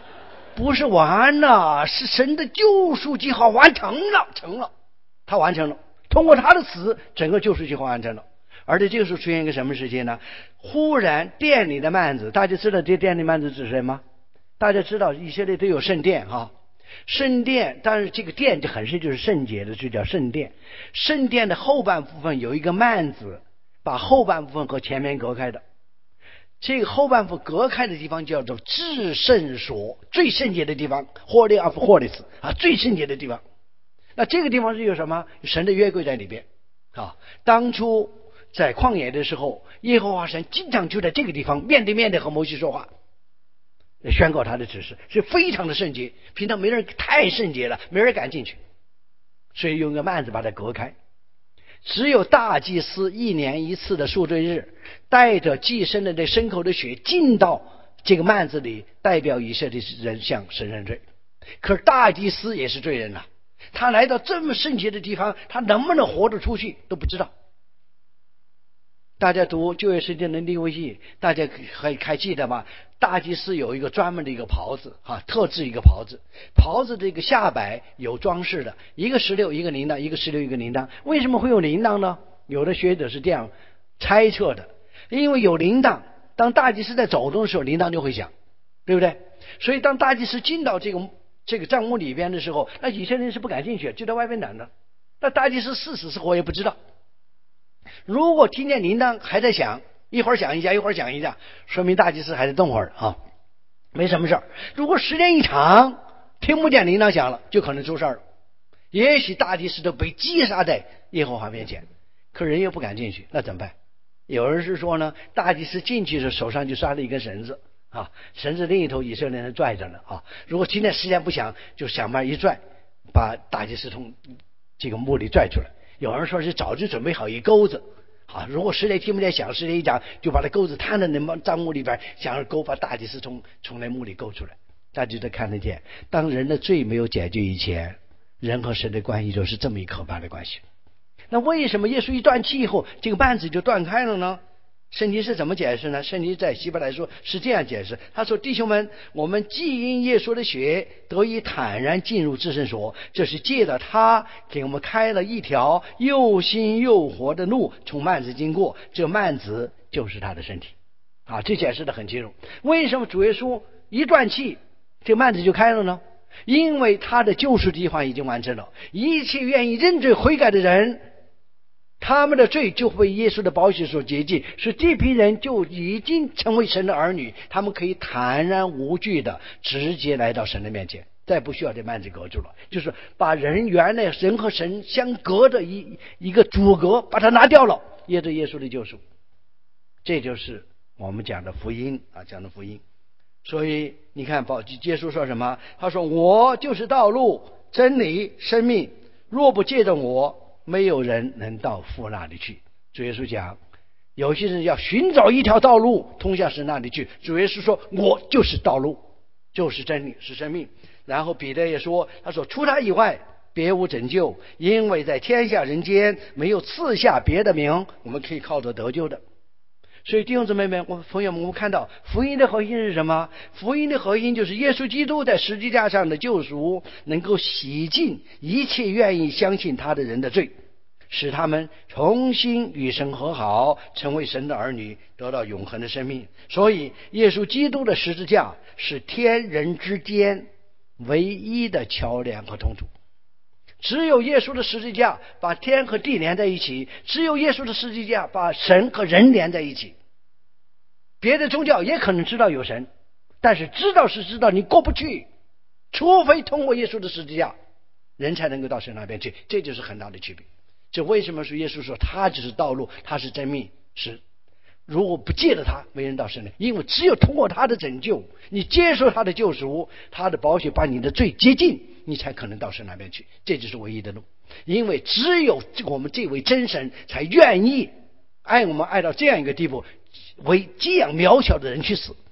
不是完了，是神的救赎计划完成了，他完成了，通过他的死，整个救赎计划完成了。而且这个时候出现一个什么事情呢？忽然殿里的幔子，大家知道这殿里幔子指什么？大家知道以色列都有圣殿啊，圣殿，但是这个殿就很深，就是圣洁的，就叫圣殿。圣殿的后半部分有一个幔子，把后半部分和前面隔开的。这个后半部隔开的地方叫做至圣所，最圣洁的地方 ，Holy of Holies 啊，最圣洁的地方。那这个地方是有什么？神的约柜在里边啊。当初在旷野的时候，耶和华神经常就在这个地方面对面的和摩西说话，宣告他的指示，是非常的圣洁。平常没人，太圣洁了，没人敢进去，所以用个幔子把它隔开。只有大祭司1年1次的赎罪日，带着祭牲的牲口的血进到这个幔子里，代表以色列人向神认罪。可是大祭司也是罪人啊，他来到这么圣洁的地方，他能不能活得出去都不知道。大家读旧约圣经的利未记，大家还记得吗？大祭司有一个专门的一个袍子啊，特制一个袍子，袍子这个下摆有装饰的，一个16一个铃铛，一个16一个铃铛。为什么会有铃铛呢？有的学者是这样猜测的，因为有铃铛，当大祭司在走动的时候，铃铛就会响，对不对？所以当大祭司进到这个帐幕里边的时候，那以色列人是不敢进去，就在外面等着。那大祭司是死是活也不知道。如果听见铃铛还在响，一会儿响一下，一会儿响一下，说明大祭司还在动会儿啊，没什么事儿。如果时间一长，听不见铃铛响了，就可能出事儿了。也许大祭司都被击杀在耶和华面前，可人又不敢进去，那怎么办？有人是说呢，大祭司进去的手上就拴了一根绳子啊，绳子另一头以色列人拽着呢啊。如果听见时间不响，就想办法一拽，把大祭司从这个墓里拽出来。有人说是早就准备好一钩子啊，如果时间听不见响，时间一讲，就把那钩子摊在那帐幕里边，想要钩把大祭司从那墓里勾出来。大家都看得见，当人的罪没有解决以前，人和神的关系就是这么一可怕的关系。那为什么耶稣一断气以后，这个幔子就断开了呢？圣经是怎么解释呢？圣经在希伯来书是这样解释，他说：弟兄们，我们既因耶稣的血得以坦然进入至圣所，这是借着他给我们开了一条又新又活的路，从幔子经过，这幔子就是他的身体啊，这解释得很清楚。为什么主耶稣一断气，这幔子就开了呢？因为他的救赎计划已经完成了，一切愿意认罪悔改的人，他们的罪就被耶稣的宝血所洁净，所以这批人就已经成为神的儿女，他们可以坦然无惧的直接来到神的面前，再不需要这幔子隔住了，就是把原来人和神相隔的一个阻隔把它拿掉了，耶稣的救赎。这就是我们讲的福音啊，讲的福音。所以你看耶稣说什么？他说：我就是道路真理生命，若不借着我，没有人能到父那里去。主耶稣讲，有些人要寻找一条道路通向神那里去，主耶稣说：我就是道路，就是真理，是生命。然后彼得也说，他说：除他以外别无拯救，因为在天下人间没有赐下别的名我们可以靠着得救的。所以弟兄姊妹们，朋友们，我们看到福音的核心是什么？福音的核心就是耶稣基督在十字架上的救赎，能够洗净一切愿意相信他的人的罪，使他们重新与神和好，成为神的儿女，得到永恒的生命。所以耶稣基督的十字架是天人之间唯一的桥梁和通途。只有耶稣的十字架把天和地连在一起，只有耶稣的十字架把神和人连在一起。别的宗教也可能知道有神，但是知道是知道，你过不去，除非通过耶稣的十字架，人才能够到神那边去，这就是很大的区别。这为什么说耶稣说他就是道路，他是真命，是如果不借着他，没人到神那，因为只有通过他的拯救，你接受他的救赎，他的宝血把你的罪洁净，你才可能到神那边去，这就是唯一的路。因为只有我们这位真神才愿意爱我们爱到这样一个地步，为这样渺小的人去死。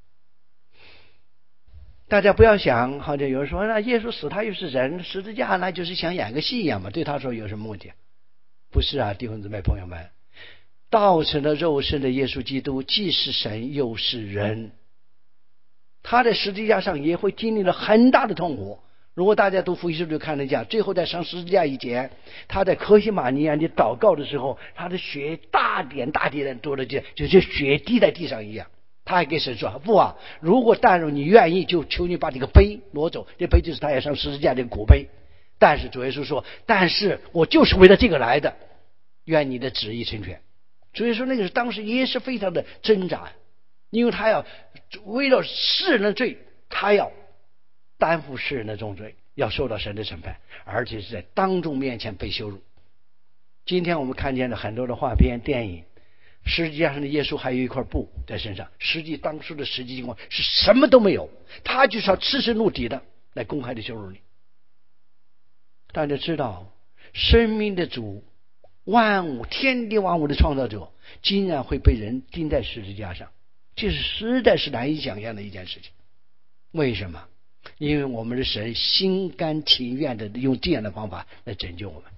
大家不要想，好像有人说那耶稣死他又是人，十字架那就是想演个戏一样嘛，对他说有什么目的？不是啊，弟兄姊妹朋友们，道成了肉身的耶稣基督既是神又是人， 他在十字架上也会经历了很大的痛苦。如果大家读福音书就看得见，最后在上十字架以前，他在客西马尼园里祷告的时候，他的血大点的多的就像血滴在地上一样。他还给神说：父啊，如果但若你愿意，就求你把这个杯挪走。这杯就是他要上十字架这个苦杯。但是主耶稣说：但是我就是为了这个来的，愿你的旨意成全。所以说那个是当时也是非常的挣扎，因为他要为了世人的罪，他要担负世人的重罪，要受到神的审判，而且是在当众面前被羞辱。今天我们看见了很多的画片电影，实际上的耶稣还有一块布在身上，实际当时的实际情况是什么都没有，他就是要赤身露体的来公开的羞辱你。大家知道，生命的主，万物天地万物的创造者，竟然会被人钉在十字架上，这是实在是难以想象的一件事情。为什么？因为我们的神心甘情愿的用这样的方法来拯救我们。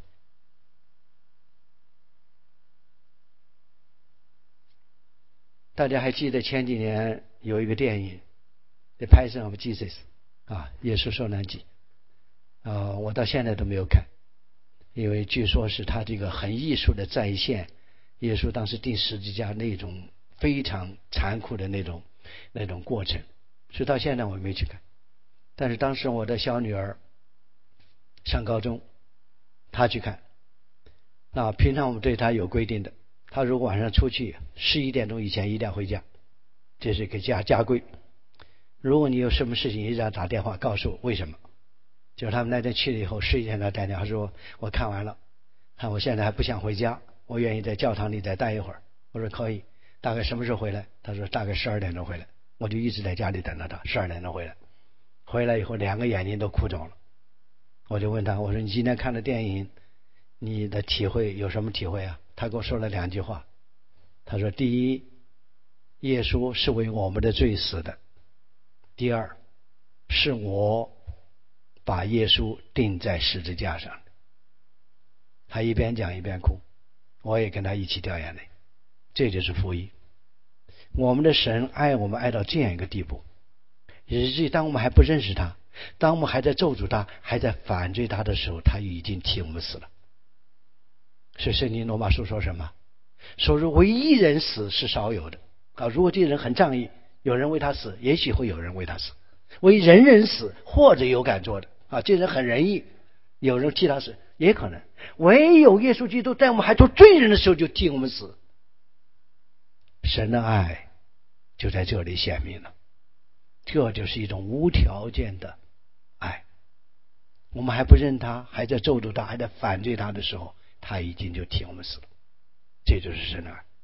大家还记得前几年有一个电影《The Passion of Jesus》耶稣受难记我到现在都没有看，因为据说是他这个很艺术的再现耶稣当时钉十字架那种非常残酷的那种过程，所以到现在我没去看。但是当时我的小女儿上高中，她去看。平常我们对她有规定的，她如果晚上出去11点钟以前一定要回家，这是个家规。如果你有什么事情一定要打电话告诉我为什么。就是他们那天去了以后11点钟打电话说我看完了，我现在还不想回家，我愿意在教堂里再待一会儿。我说可以，大概什么时候回来？他说大概12点钟回来。我就一直在家里等到他12点钟回来。回来以后2个眼睛都哭肿了。我就问他，我说你今天看了电影，你的体会有什么体会啊？他跟我说了2句话。他说第一，耶稣是为我们的罪死的；第二，是我把耶稣钉在十字架上。他一边讲一边哭，我也跟他一起掉眼泪。这就是福音。我们的神爱我们爱到这样一个地步，以至于当我们还不认识他，当我们还在咒诅他，还在反对他的时候，他已经替我们死了。所以圣经罗马书说什么？说是为一人死是少有的如果这个人很仗义，有人为他死，也许会有人为他死。为人人死，或者有敢做的这人很仁义，有人替他死也可能。唯有耶稣基督在我们还做罪人的时候就替我们死，神的爱就在这里显明了。这就是一种无条件的爱。我们还不认他，还在咒诅他，还在反对他的时候，他已经就替我们死了。这就是神的爱。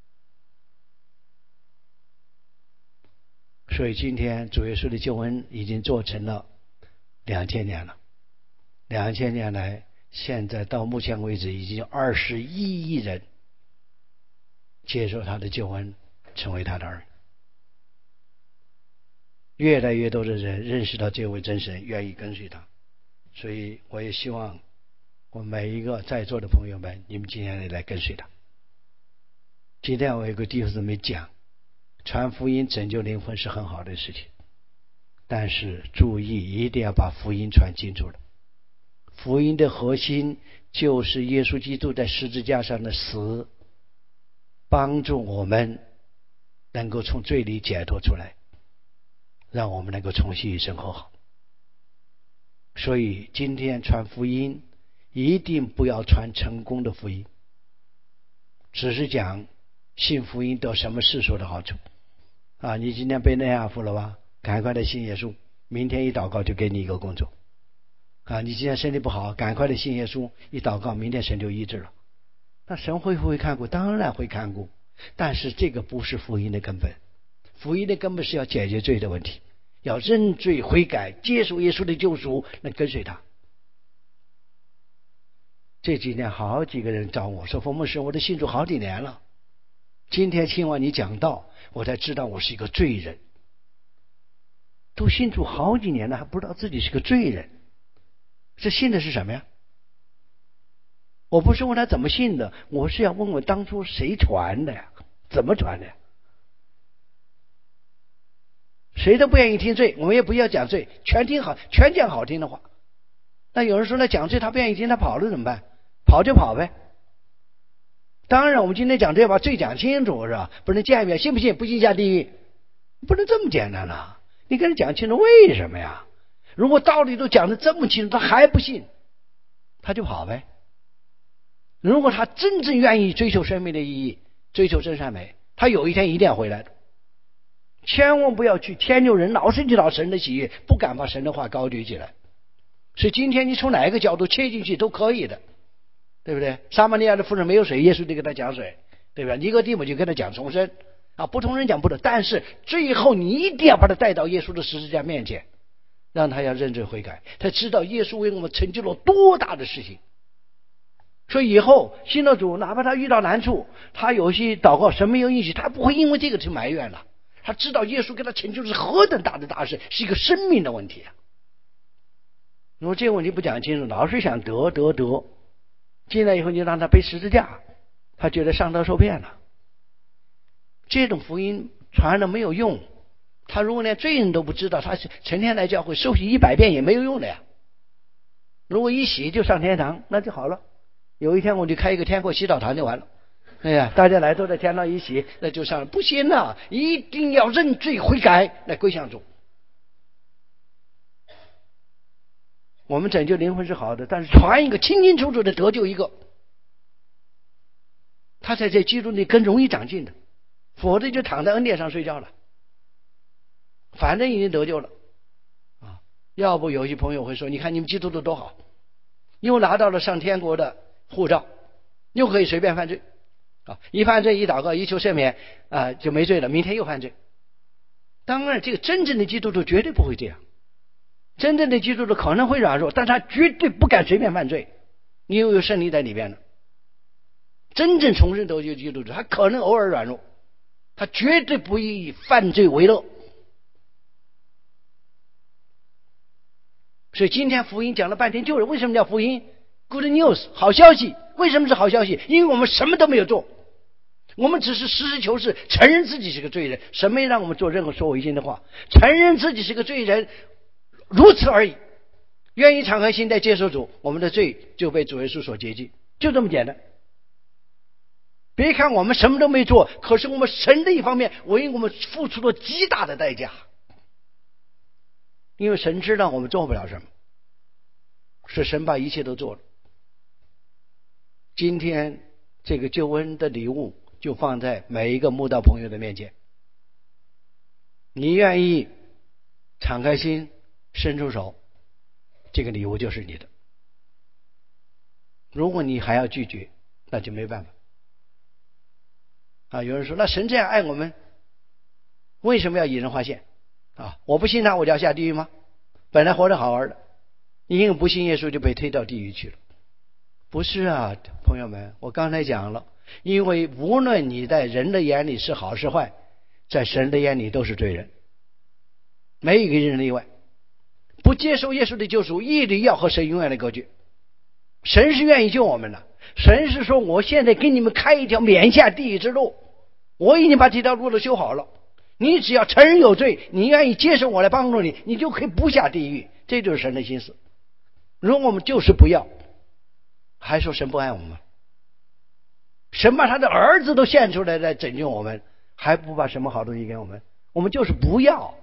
所以今天主耶稣的救恩已经做成了2000年了。2000年来，现在到目前为止已经有21亿人接受他的救恩，成为他的儿女。越来越多的人认识到这位真神，愿意跟随他。所以我也希望我们每一个在座的朋友们，你们今天来跟随他。今天我有个弟兄姊妹讲，传福音拯救灵魂是很好的事情，但是注意一定要把福音传清楚了。福音的核心就是耶稣基督在十字架上的死，帮助我们能够从罪里解脱出来，让我们能够重新与神和好。所以今天传福音一定不要传成功的福音，只是讲信福音得什么世俗的好处你今天被内阿夫了吧，赶快的信耶稣，明天一祷告就给你一个工作你今天身体不好，赶快的信耶稣，一祷告明天神就医治了。那神会不会看顾？当然会看顾，但是这个不是福音的根本。福音的根本是要解决罪的问题，要认罪悔改，接受耶稣的救赎，来跟随他。这几年好几个人找我说，冯牧师，我都信主好几年了，今天听完你讲道，我才知道我是一个罪人。都信主好几年了，还不知道自己是个罪人，这信的是什么呀？我不是问他怎么信的，我是要问问当初谁传的呀，怎么传的呀？ 谁都不愿意听罪，我们也不要讲罪，全讲好听的话。那有人说，那讲罪他不愿意听，他跑了怎么办？跑就跑呗。当然我们今天讲罪要把罪讲清楚，是吧？不能见一面信不信，不信下地狱，不能这么简单啊。你跟他讲清楚为什么呀？如果道理都讲得这么清楚，他还不信，他就跑呗。如果他真正愿意追求生命的意义，追求真善美，他有一天一定要回来的。千万不要去迁就人，老是去讨神的喜悦，不敢把神的话高举起来。所以今天你从哪一个角度切进去都可以的，对不对？撒玛利亚的妇人没有水，耶稣就跟他讲水，对吧？尼哥底母就跟他讲重生啊，不同人讲不同，但是最后你一定要把他带到耶稣的十字架面前，让他要认罪悔改，他知道耶稣为我们成就了多大的事情。所以以后信了主，哪怕他遇到难处，他有些祷告神没有应许，他不会因为这个去埋怨了。他知道耶稣给他成就是何等大的大事，是一个生命的问题啊。如果这个问题不讲清楚，老是想得，进来以后你让他背十字架，他觉得上当受骗了。这种福音传了没有用，他如果连罪人都不知道，他是成天来教会受洗100遍也没有用的呀。如果一洗就上天堂，那就好了。有一天我就开一个天国洗澡堂就完了。哎呀，大家来都在天堂一洗，那就上了。不行啊，一定要认罪悔改来归向主。我们拯救灵魂是好的，但是传一个清清楚楚的得救一个，他在这基督里更容易长进的，否则就躺在恩典上睡觉了。反正已经得救了啊！要不有些朋友会说，你看你们基督徒多好，又拿到了上天国的护照，又可以随便犯罪啊！一犯罪一祷告一求赦免啊，就没罪了，明天又犯罪。当然这个真正的基督徒绝对不会这样，真正的基督徒可能会软弱，但他绝对不敢随便犯罪，因为有圣灵在里边了。真正重生得救的基督徒，他可能偶尔软弱，他绝对不以犯罪为乐。所以今天福音讲了半天，就是为什么叫福音 Good News 好消息？为什么是好消息？因为我们什么都没有做，我们只是实事求是承认自己是个罪人，神没让我们做任何说违心的话，承认自己是个罪人，如此而已。愿意敞开心态接受主，我们的罪就被主耶稣所洁净，就这么简单。别看我们什么都没做，可是我们神的一方面为我们付出了极大的代价，因为神知道我们做不了什么，是神把一切都做了。今天这个救恩的礼物就放在每一个慕道朋友的面前，你愿意敞开心伸出手，这个礼物就是你的。如果你还要拒绝，那就没办法啊！有人说，那神这样爱我们，为什么要以人划线啊？我不信他，我就要下地狱吗？本来活着好玩的，因为不信耶稣就被推到地狱去了。不是啊，朋友们，我刚才讲了，因为无论你在人的眼里是好是坏，在神的眼里都是罪人，没一个人例外。不接受耶稣的救赎，一定要和神永远的隔绝。神是愿意救我们的，神是说，我现在给你们开一条免下地狱之路，我已经把这条路都修好了，你只要承认有罪，你愿意接受我来帮助你，你就可以不下地狱。这就是神的心思。如果我们就是不要，还说神不爱我们吗？神把他的儿子都献出来来拯救我们，还不把什么好东西给我们？我们就是不要。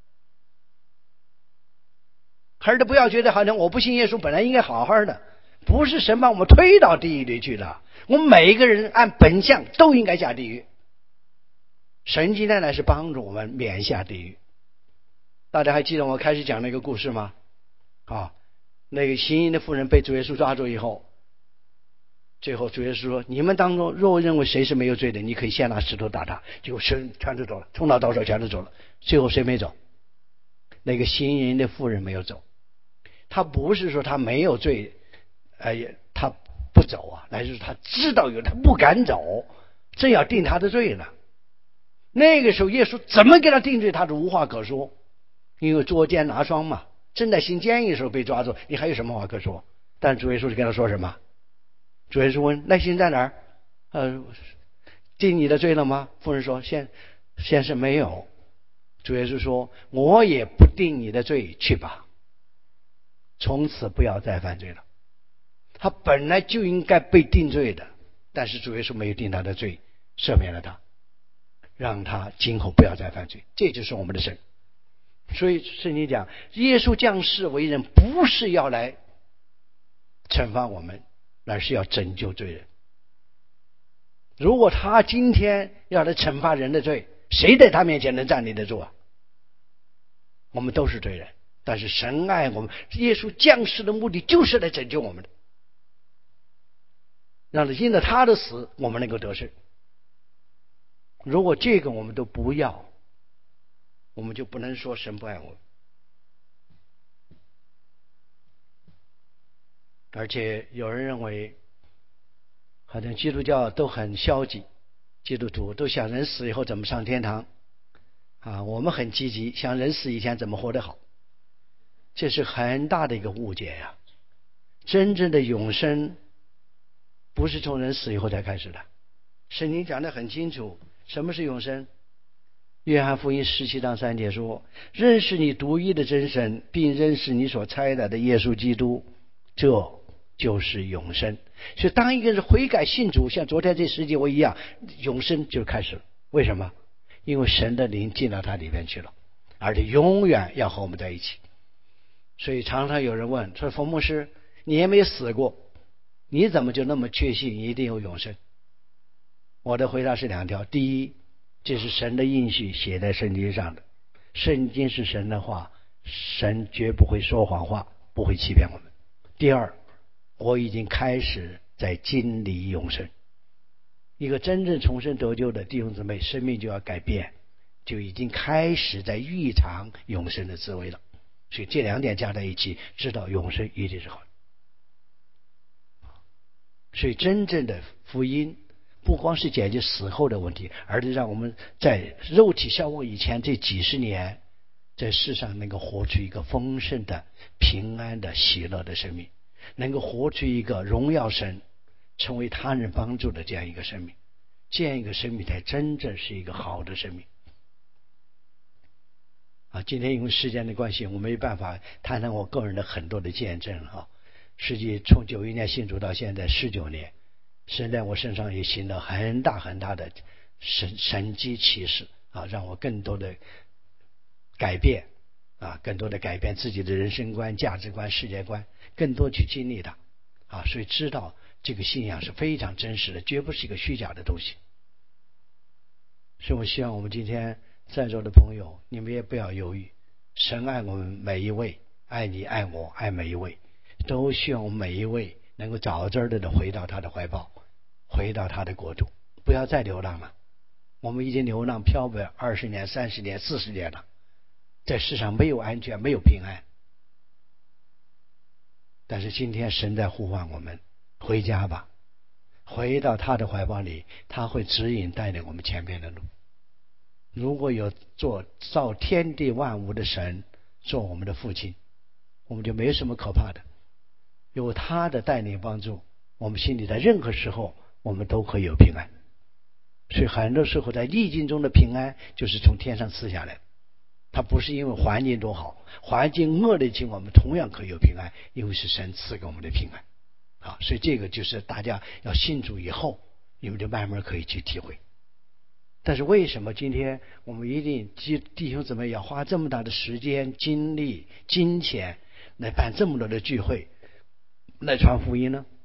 还是不要觉得好像我不信耶稣本来应该好好的，不是神把我们推到地狱里去了，我们每一个人按本相都应该下地狱。神今天来是帮助我们免下地狱。大家还记得我开始讲那个故事吗？啊，那个行淫的妇人被主耶稣抓住以后，最后主耶稣说，你们当中若认为谁是没有罪的，你可以先拿石头打他，结果全都走了，从老到少全都走了。最后谁没走？那个行淫的妇人没有走。他不是说他没有罪，他不走啊，乃是他知道有，他不敢走，正要定他的罪呢。那个时候耶稣怎么给他定罪，他都无话可说，因为捉奸拿双嘛，正在行奸淫的时候被抓住，你还有什么话可说？但主耶稣就跟他说什么？主耶稣问，那心在哪儿？定你的罪了吗？妇人说，先生没有。 主耶稣说，我也不定你的罪，去吧，从此不要再犯罪了。他本来就应该被定罪的，但是主耶稣没有定他的罪，赦免了他，让他今后不要再犯罪。这就是我们的神。所以圣经讲，耶稣降世为人，不是要来惩罚我们，而是要拯救罪人。如果他今天要来惩罚人的罪，谁在他面前能站立得住啊？我们都是罪人，但是神爱我们，耶稣降世的目的就是来拯救我们的，让因着他的死我们能够得胜。如果这个我们都不要，我们就不能说神不爱我们。而且有人认为好像基督教都很消极，基督徒都想人死以后怎么上天堂啊，我们很积极，想人死以前怎么活得好。这是很大的一个误解呀。真正的永生不是从人死以后才开始的，圣经讲得很清楚，什么是永生？约翰福音17章3节说，认识你独一的真神，并认识你所差来的耶稣基督，这就是永生。所以当一个人悔改信主，像昨天这10节我一样，永生就开始了。为什么？因为神的灵进到他里面去了，而且永远要和我们在一起。所以常常有人问说，冯牧师，你也没死过，你怎么就那么确信一定有永生？我的回答是2条。第一，这是神的应许写在圣经上的，圣经是神的话，神绝不会说谎话，不会欺骗我们。第二，我已经开始在经历永生。一个真正重生得救的弟兄姊妹，生命就要改变，就已经开始在预尝永生的滋味了。所以这2点加在一起，知道永生一定是好的。所以真正的福音不光是解决死后的问题，而是让我们在肉体消亡以前这几十年，在世上能够活出一个丰盛的、平安的、喜乐的生命，能够活出一个荣耀神、成为他人帮助的这样一个生命。这样一个生命才真正是一个好的生命。今天因为时间的关系，我没办法谈谈我个人的很多的见证实际从91年信主到现在19年，神在我身上也行了很大很大的神迹奇事让我更多的改变更多的改变自己的人生观、价值观、世界观，更多去经历它所以知道这个信仰是非常真实的，绝不是一个虚假的东西。所以我希望我们今天在座的朋友，你们也不要犹豫，神爱我们每一位，爱你爱我爱每一位，都希望我们每一位能够早早的回到他的怀抱，回到他的国度，不要再流浪了。我们已经流浪漂泊20年、30年、40年了，在世上没有安全，没有平安。但是今天神在呼唤我们回家吧，回到他的怀抱里，他会指引带领我们前面的路。如果有造天地万物的神做我们的父亲，我们就没什么可怕的。有他的带领帮助，我们心里在任何时候我们都可以有平安。所以很多时候在逆境中的平安就是从天上赐下来，它不是因为环境多好，环境恶劣情我们同样可以有平安，因为是神赐给我们的平安所以这个就是大家要信主以后，你们就慢慢可以去体会。但是为什么今天我们一定弟兄姊妹要花这么大的时间、精力、金钱来办这么多的聚会来传福音呢？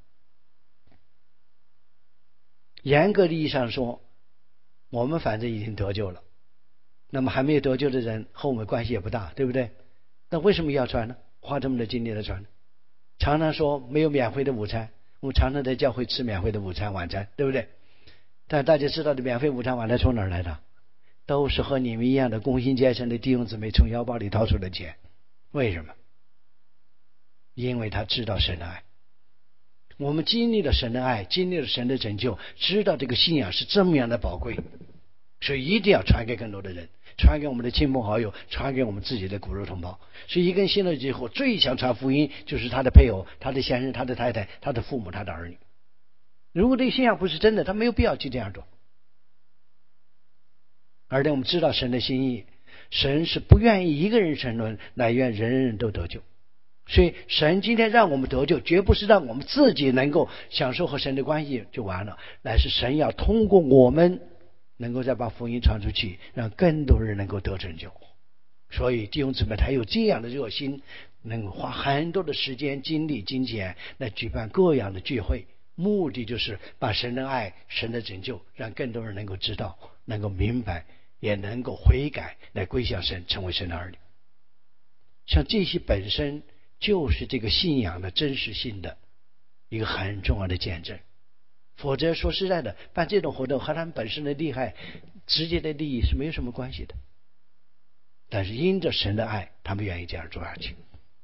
严格的意义上说，我们反正已经得救了，那么还没有得救的人和我们关系也不大，对不对？那为什么要传呢？花这么多精力来传呢？常常说没有免费的午餐，我们常常在教会吃免费的午餐晚餐，对不对？但大家知道的免费午餐晚餐从哪儿来的？都是和你们一样的工薪阶层的弟兄姊妹从腰包里掏出的钱。为什么？因为他知道神的爱，我们经历了神的爱，经历了神的拯救，知道这个信仰是这么样的宝贵，所以一定要传给更多的人，传给我们的亲朋好友，传给我们自己的骨肉同胞。所以一个人信了以后，最想传福音就是他的配偶、他的先生、他的太太、他的父母、他的儿女。如果这个信仰不是真的，他没有必要去这样做。而且我们知道神的心意， 神是不愿意一个人沉沦，乃愿人人都得救。所以神今天让我们得救，绝不是让我们自己能够享受和神的关系就完了，乃是神要通过我们能够再把福音传出去，让更多人能够得拯救。所以弟兄姊妹才有这样的热心，能够花很多的时间精力金钱来举办各样的聚会，目的就是把神的爱神的拯救让更多人能够知道，能够明白，也能够悔改，来归向神，成为神的儿女。像这些本身就是这个信仰的真实性的一个很重要的见证。否则说实在的，办这种活动和他们本身的厉害直接的利益是没有什么关系的，但是因着神的爱，他们愿意这样做下去。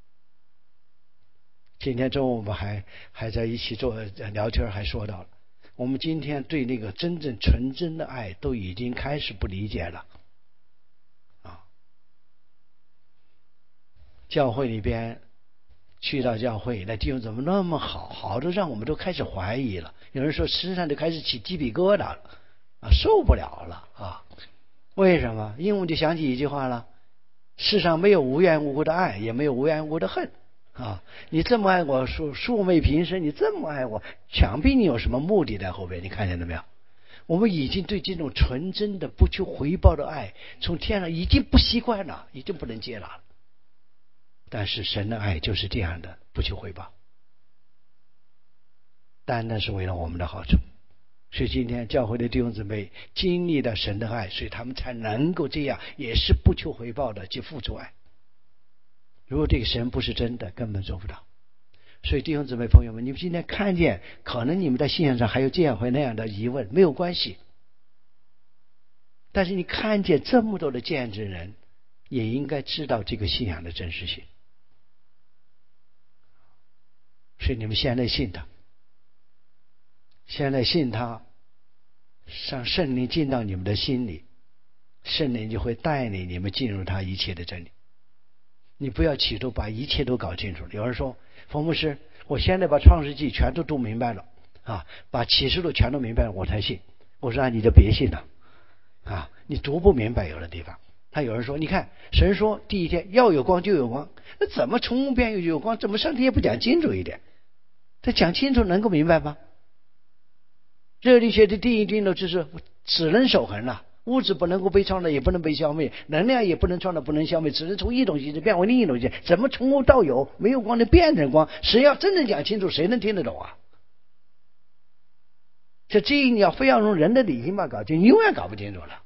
今天中午我们还在一起聊天，还说到了我们今天对那个真正纯真的爱都已经开始不理解了啊！教会里边去到教会，那弟兄怎么那么好，好的让我们都开始怀疑了。有人说身上就开始起鸡皮疙瘩了啊，受不了了啊！为什么？因为我就想起一句话了：世上没有无缘无故的爱，也没有无缘无故的恨啊！你这么爱我，素昧平生，你这么爱我，想必你有什么目的在后边，你看见了没有？我们已经对这种纯真的不求回报的爱从天上已经不习惯了，已经不能接纳了。但是神的爱就是这样的，不求回报，单单是为了我们的好处。所以今天教会的弟兄姊妹经历了神的爱，所以他们才能够这样，也是不求回报的去付出爱。如果这个神不是真的，根本做不到。所以弟兄姊妹朋友们，你们今天看见可能你们在信仰上还有这样或那样的疑问，没有关系，但是你看见这么多的见证人，也应该知道这个信仰的真实性。所以你们现在信他，现在信他，让圣灵进到你们的心里，圣灵就会带领你们进入他一切的真理。你不要企图把一切都搞清楚。有人说，冯牧师，我现在把创世纪全都读明白了啊，把启示录全都明白了，我才信。我说你就别信了啊，你读不明白有的地方。他有人说，你看神说第一天要有光就有光，那怎么从无变有光？怎么上帝也不讲清楚一点？他讲清楚能够明白吗？热力学的第一定律就是只能守恒了，物质不能够被创造，也不能被消灭，能量也不能创造，不能消灭，只能从一种形式变为另一种形式。怎么从无到有，没有光能变成光？谁要真正讲清楚，谁能听得懂啊？这你要非要用人的理性嘛搞清，你永远搞不清楚了。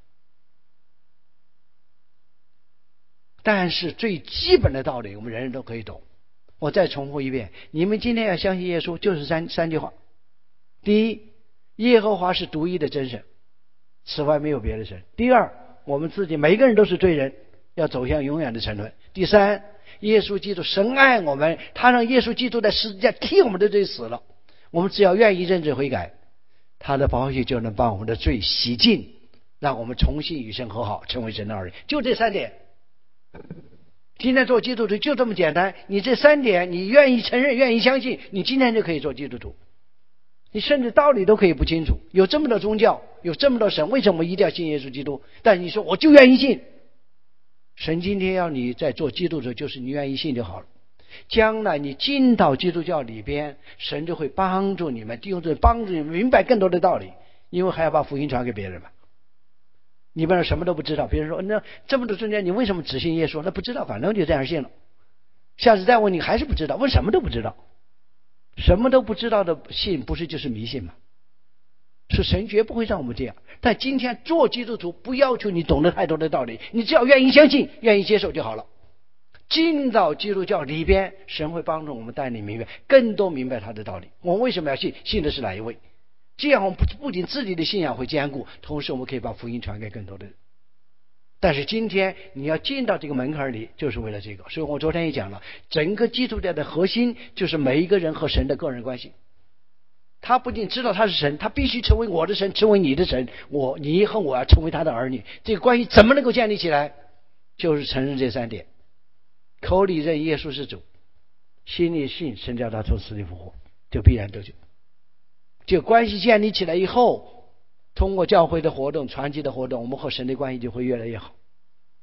但是最基本的道理我们人人都可以懂。我再重复一遍，你们今天要相信耶稣，就是三句话。第一，耶和华是独一的真神，此外没有别的神。第二，我们自己每个人都是罪人，要走向永远的沉沦。第三，耶稣基督神爱我们，他让耶稣基督在十字架替我们的罪死了，我们只要愿意认罪悔改，他的宝血就能把我们的罪洗净，让我们重新与神和好，成为神的儿女。就这三点，今天做基督徒就这么简单。你这三点你愿意承认，愿意相信，你今天就可以做基督徒。你甚至道理都可以不清楚，有这么多宗教，有这么多神，为什么一定要信耶稣基督？但你说我就愿意信，神今天要你在做基督徒，就是你愿意信就好了。将来你进到基督教里边，神就会帮助你们，弟兄姊妹帮助你们明白更多的道理，因为还要把福音传给别人嘛。你不能什么都不知道，别人说那这么多宗教你为什么只信耶稣？那不知道，反正就这样信了。下次再问你还是不知道，问什么都不知道。什么都不知道的信，不是就是迷信吗？是神绝不会让我们这样。但今天做基督徒不要求你懂得太多的道理，你只要愿意相信，愿意接受就好了。进到基督教里边，神会帮助我们带你明白更多，明白他的道理。我们为什么要信？信的是哪一位？这样我们不仅自己的信仰会坚固，同时我们可以把福音传给更多的人。但是今天你要进到这个门槛里，就是为了这个。所以我昨天也讲了，整个基督教的核心就是每一个人和神的个人关系。他不仅知道他是神，他必须成为我的神，成为你的神，你和我要成为他的儿女。这个关系怎么能够建立起来？就是承认这三点：口里认耶稣是主，心里信神叫他从死里复活，就必然得救。这个关系建立起来以后，通过教会的活动、传奇的活动，我们和神的关系就会越来越好。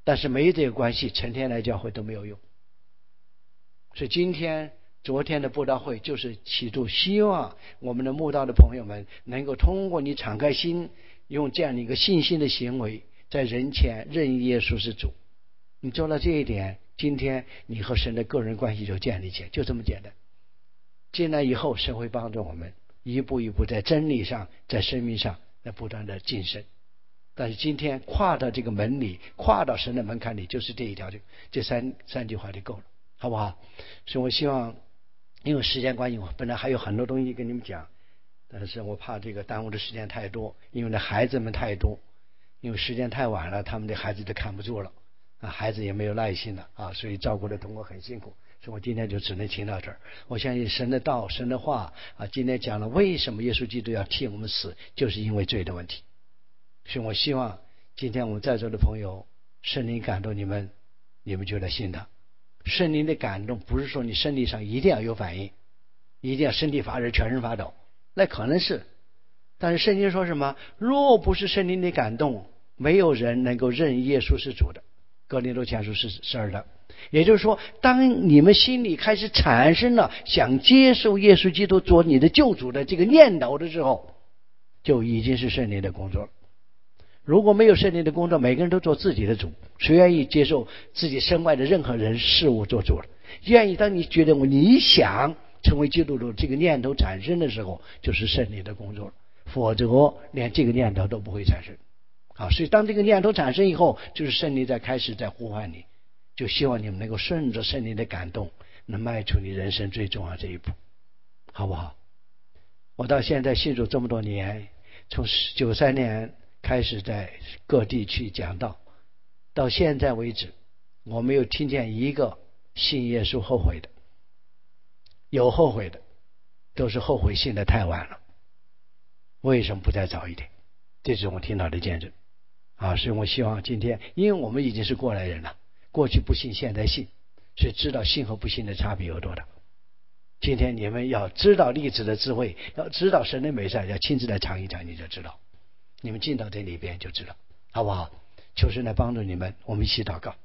但是没有这个关系，成天来教会都没有用。所以昨天的布道会就是企图希望我们的慕道的朋友们能够通过你敞开心，用这样的一个信心的行为，在人前认耶稣是主。你做了这一点，今天你和神的个人关系就建立起来，就这么简单。进来以后，神会帮助我们一步一步在真理上，在生命上来不断的晋升。但是今天跨到这个门里，跨到神的门槛里，就是这一条，这三句话就够了，好不好？所以我希望，因为时间关系，我本来还有很多东西跟你们讲，但是我怕这个耽误的时间太多，因为那孩子们太多，因为时间太晚了，他们的孩子都看不住了啊，孩子也没有耐心了啊，所以照顾的同工很辛苦。所以我今天就只能听到这儿。我相信神的道、神的话啊，今天讲了为什么耶稣基督要替我们死，就是因为罪的问题。所以我希望今天我们在座的朋友，圣灵感动你们，你们就来信他。圣灵的感动不是说你身体上一定要有反应，一定要身体发热、全身发抖，那可能是。但是圣经说什么？若不是圣灵的感动，没有人能够认耶稣是主的。哥林多前书12章。也就是说，当你们心里开始产生了想接受耶稣基督做你的救主的这个念头的时候，就已经是圣灵的工作了。如果没有圣灵的工作，每个人都做自己的主，谁愿意接受自己身外的任何人事物做主了？愿意当你觉得你想成为基督徒这个念头产生的时候，就是圣灵的工作了，否则连这个念头都不会产生。好，所以当这个念头产生以后，就是圣灵开始在呼唤你，就希望你们能够顺着圣灵的感动，能迈出你人生最重要这一步，好不好？我到现在信主这么多年，从93年开始在各地去讲道，到现在为止，我没有听见一个信耶稣后悔的，有后悔的，都是后悔信的太晚了。为什么不再早一点？这是我听到的见证啊！所以我希望今天，因为我们已经是过来人了，过去不信，现在信，所以知道信和不信的差别有多大。今天你们要知道历史的智慧，要知道神的美善，要亲自来尝一尝，你就知道。你们进到这里边就知道，好不好？求神来帮助你们，我们一起祷告。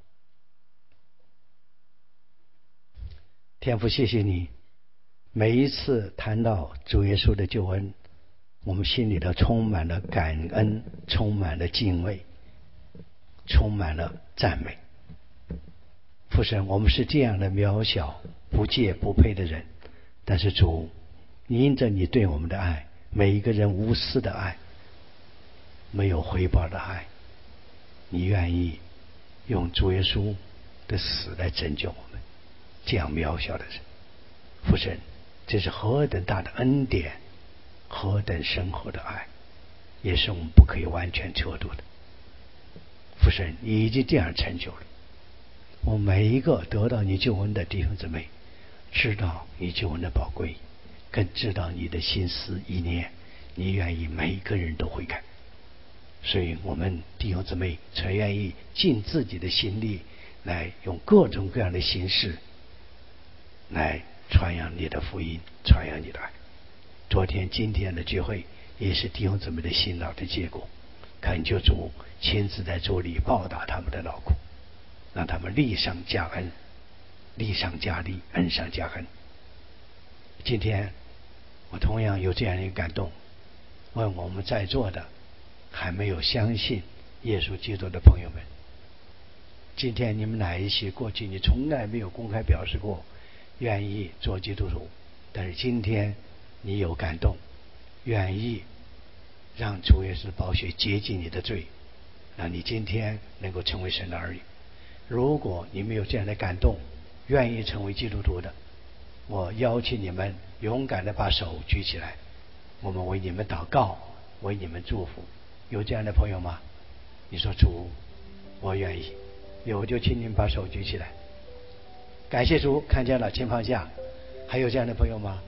天父，谢谢你，每一次谈到主耶稣的救恩，我们心里头充满了感恩，充满了敬畏，充满了赞美。父神，我们是这样的渺小、不介不配的人，但是主，因着你对我们的爱，每一个人无私的爱，没有回报的爱，你愿意用主耶稣的死来拯救我们，这样渺小的人。父神，这是何等大的恩典，何等深厚的爱，也是我们不可以完全测度的。父神，你已经这样成就了，我们每一个得到你救恩的弟兄姊妹，知道你救恩的宝贵，更知道你的心思意念，你愿意每一个人都悔改。所以我们弟兄姊妹才愿意尽自己的心力，来用各种各样的形式来传扬你的福音，传扬你的爱。昨天今天的聚会也是弟兄姊妹的辛劳的结果，恳求主亲自在主里报答他们的劳苦，让他们力上加恩，力上加力，恩上加恩。今天我同样有这样一个感动，问我们在座的还没有相信耶稣基督的朋友们，今天你们哪一些过去你从来没有公开表示过愿意做基督徒，但是今天你有感动，愿意让主耶稣的宝血洁净你的罪，让你今天能够成为神的儿女。如果你没有这样的感动，愿意成为基督徒的，我邀请你们勇敢的把手举起来，我们为你们祷告，为你们祝福。有这样的朋友吗？你说主，我愿意。有就请你们把手举起来。感谢主，看见了，请放下。还有这样的朋友吗？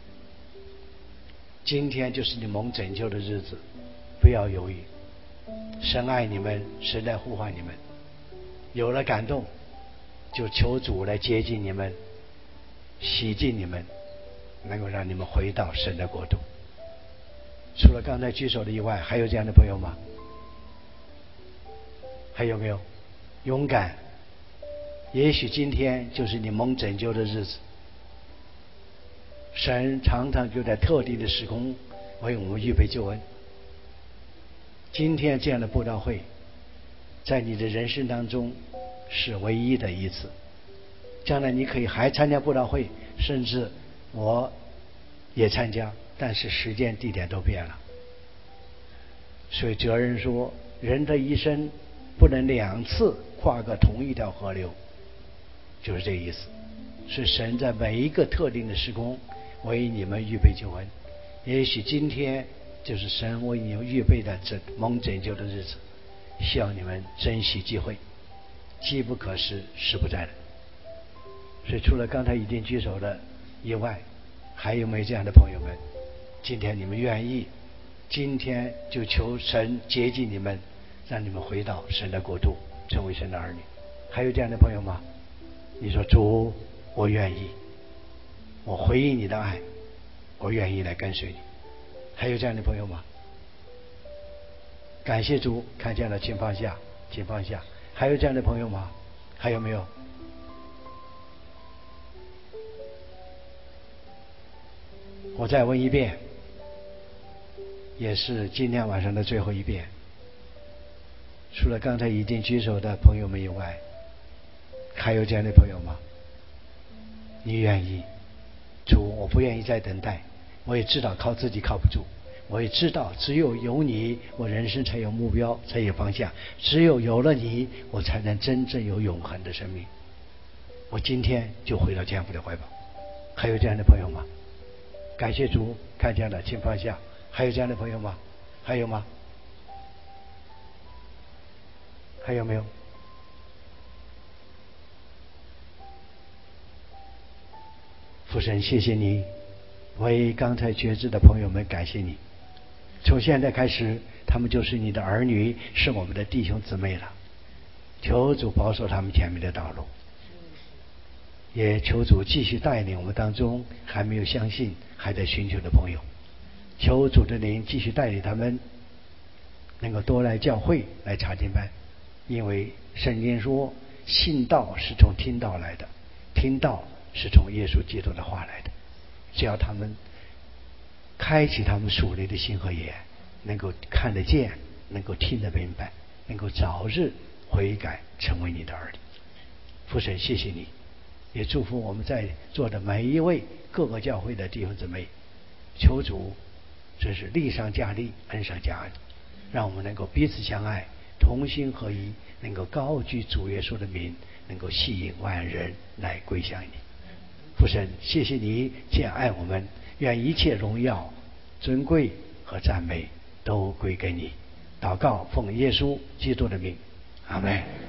今天就是你蒙拯救的日子，不要犹豫。神爱你们，神来呼唤你们。有了感动，就求主来接近你们，洗净你们，能够让你们回到神的国度。除了刚才举手的以外，还有这样的朋友吗？还有没有？ 勇敢。也许今天就是你蒙拯救的日子。神常常就在特定的时空为我们预备救恩。今天这样的布道会，在你的人生当中是唯一的一次。将来你可以还参加布道会，甚至我也参加，但是时间地点都变了。所以哲人说，人的一生不能2次跨过同一条河流，就是这个意思。是神在每一个特定的时空为你们预备救恩。也许今天就是神为你们预备的这蒙拯救的日子，希望你们珍惜机会，机不可失，时不再来。所以除了刚才已经举手的以外，还有没有这样的朋友们？今天你们愿意，今天就求神接近你们，让你们回到神的国度，成为神的儿女。还有这样的朋友吗？你说主，我愿意，我回应你的爱，我愿意来跟随你。还有这样的朋友吗？感谢主，看见了请放下，请放下。还有这样的朋友吗？还有没有？我再问一遍，也是今天晚上的最后一遍。除了刚才已经举手的朋友们以外，还有这样的朋友吗？你愿意？主，我不愿意再等待。我也知道靠自己靠不住，我也知道只有有你，我人生才有目标，才有方向。只有有了你，我才能真正有永恒的生命。我今天就回到天父的怀抱。还有这样的朋友吗？感谢主，看见了请放下。还有这样的朋友吗？还有吗？还有没有？父神，谢谢你，为刚才觉知的朋友们感谢你。从现在开始，他们就是你的儿女，是我们的弟兄姊妹了。求主保守他们前面的道路，也求主继续带领我们当中还没有相信还在寻求的朋友。求主的灵继续带领他们能够多来教会来查经班，因为圣经说信道是从听道来的，听道是从耶稣基督的话来的。只要他们开启他们属灵的心和眼，能够看得见，能够听得明白，能够早日悔改成为你的儿女。父神，谢谢你，也祝福我们在座的每一位各个教会的弟兄姊妹。求主这是力上加力，恩上加恩，让我们能够彼此相爱，同心合一，能够高举主耶稣的名，能够吸引万人来归向你。父神，谢谢你这样爱我们，愿一切荣耀、尊贵和赞美都归给你。祷告奉耶稣基督的名，阿们。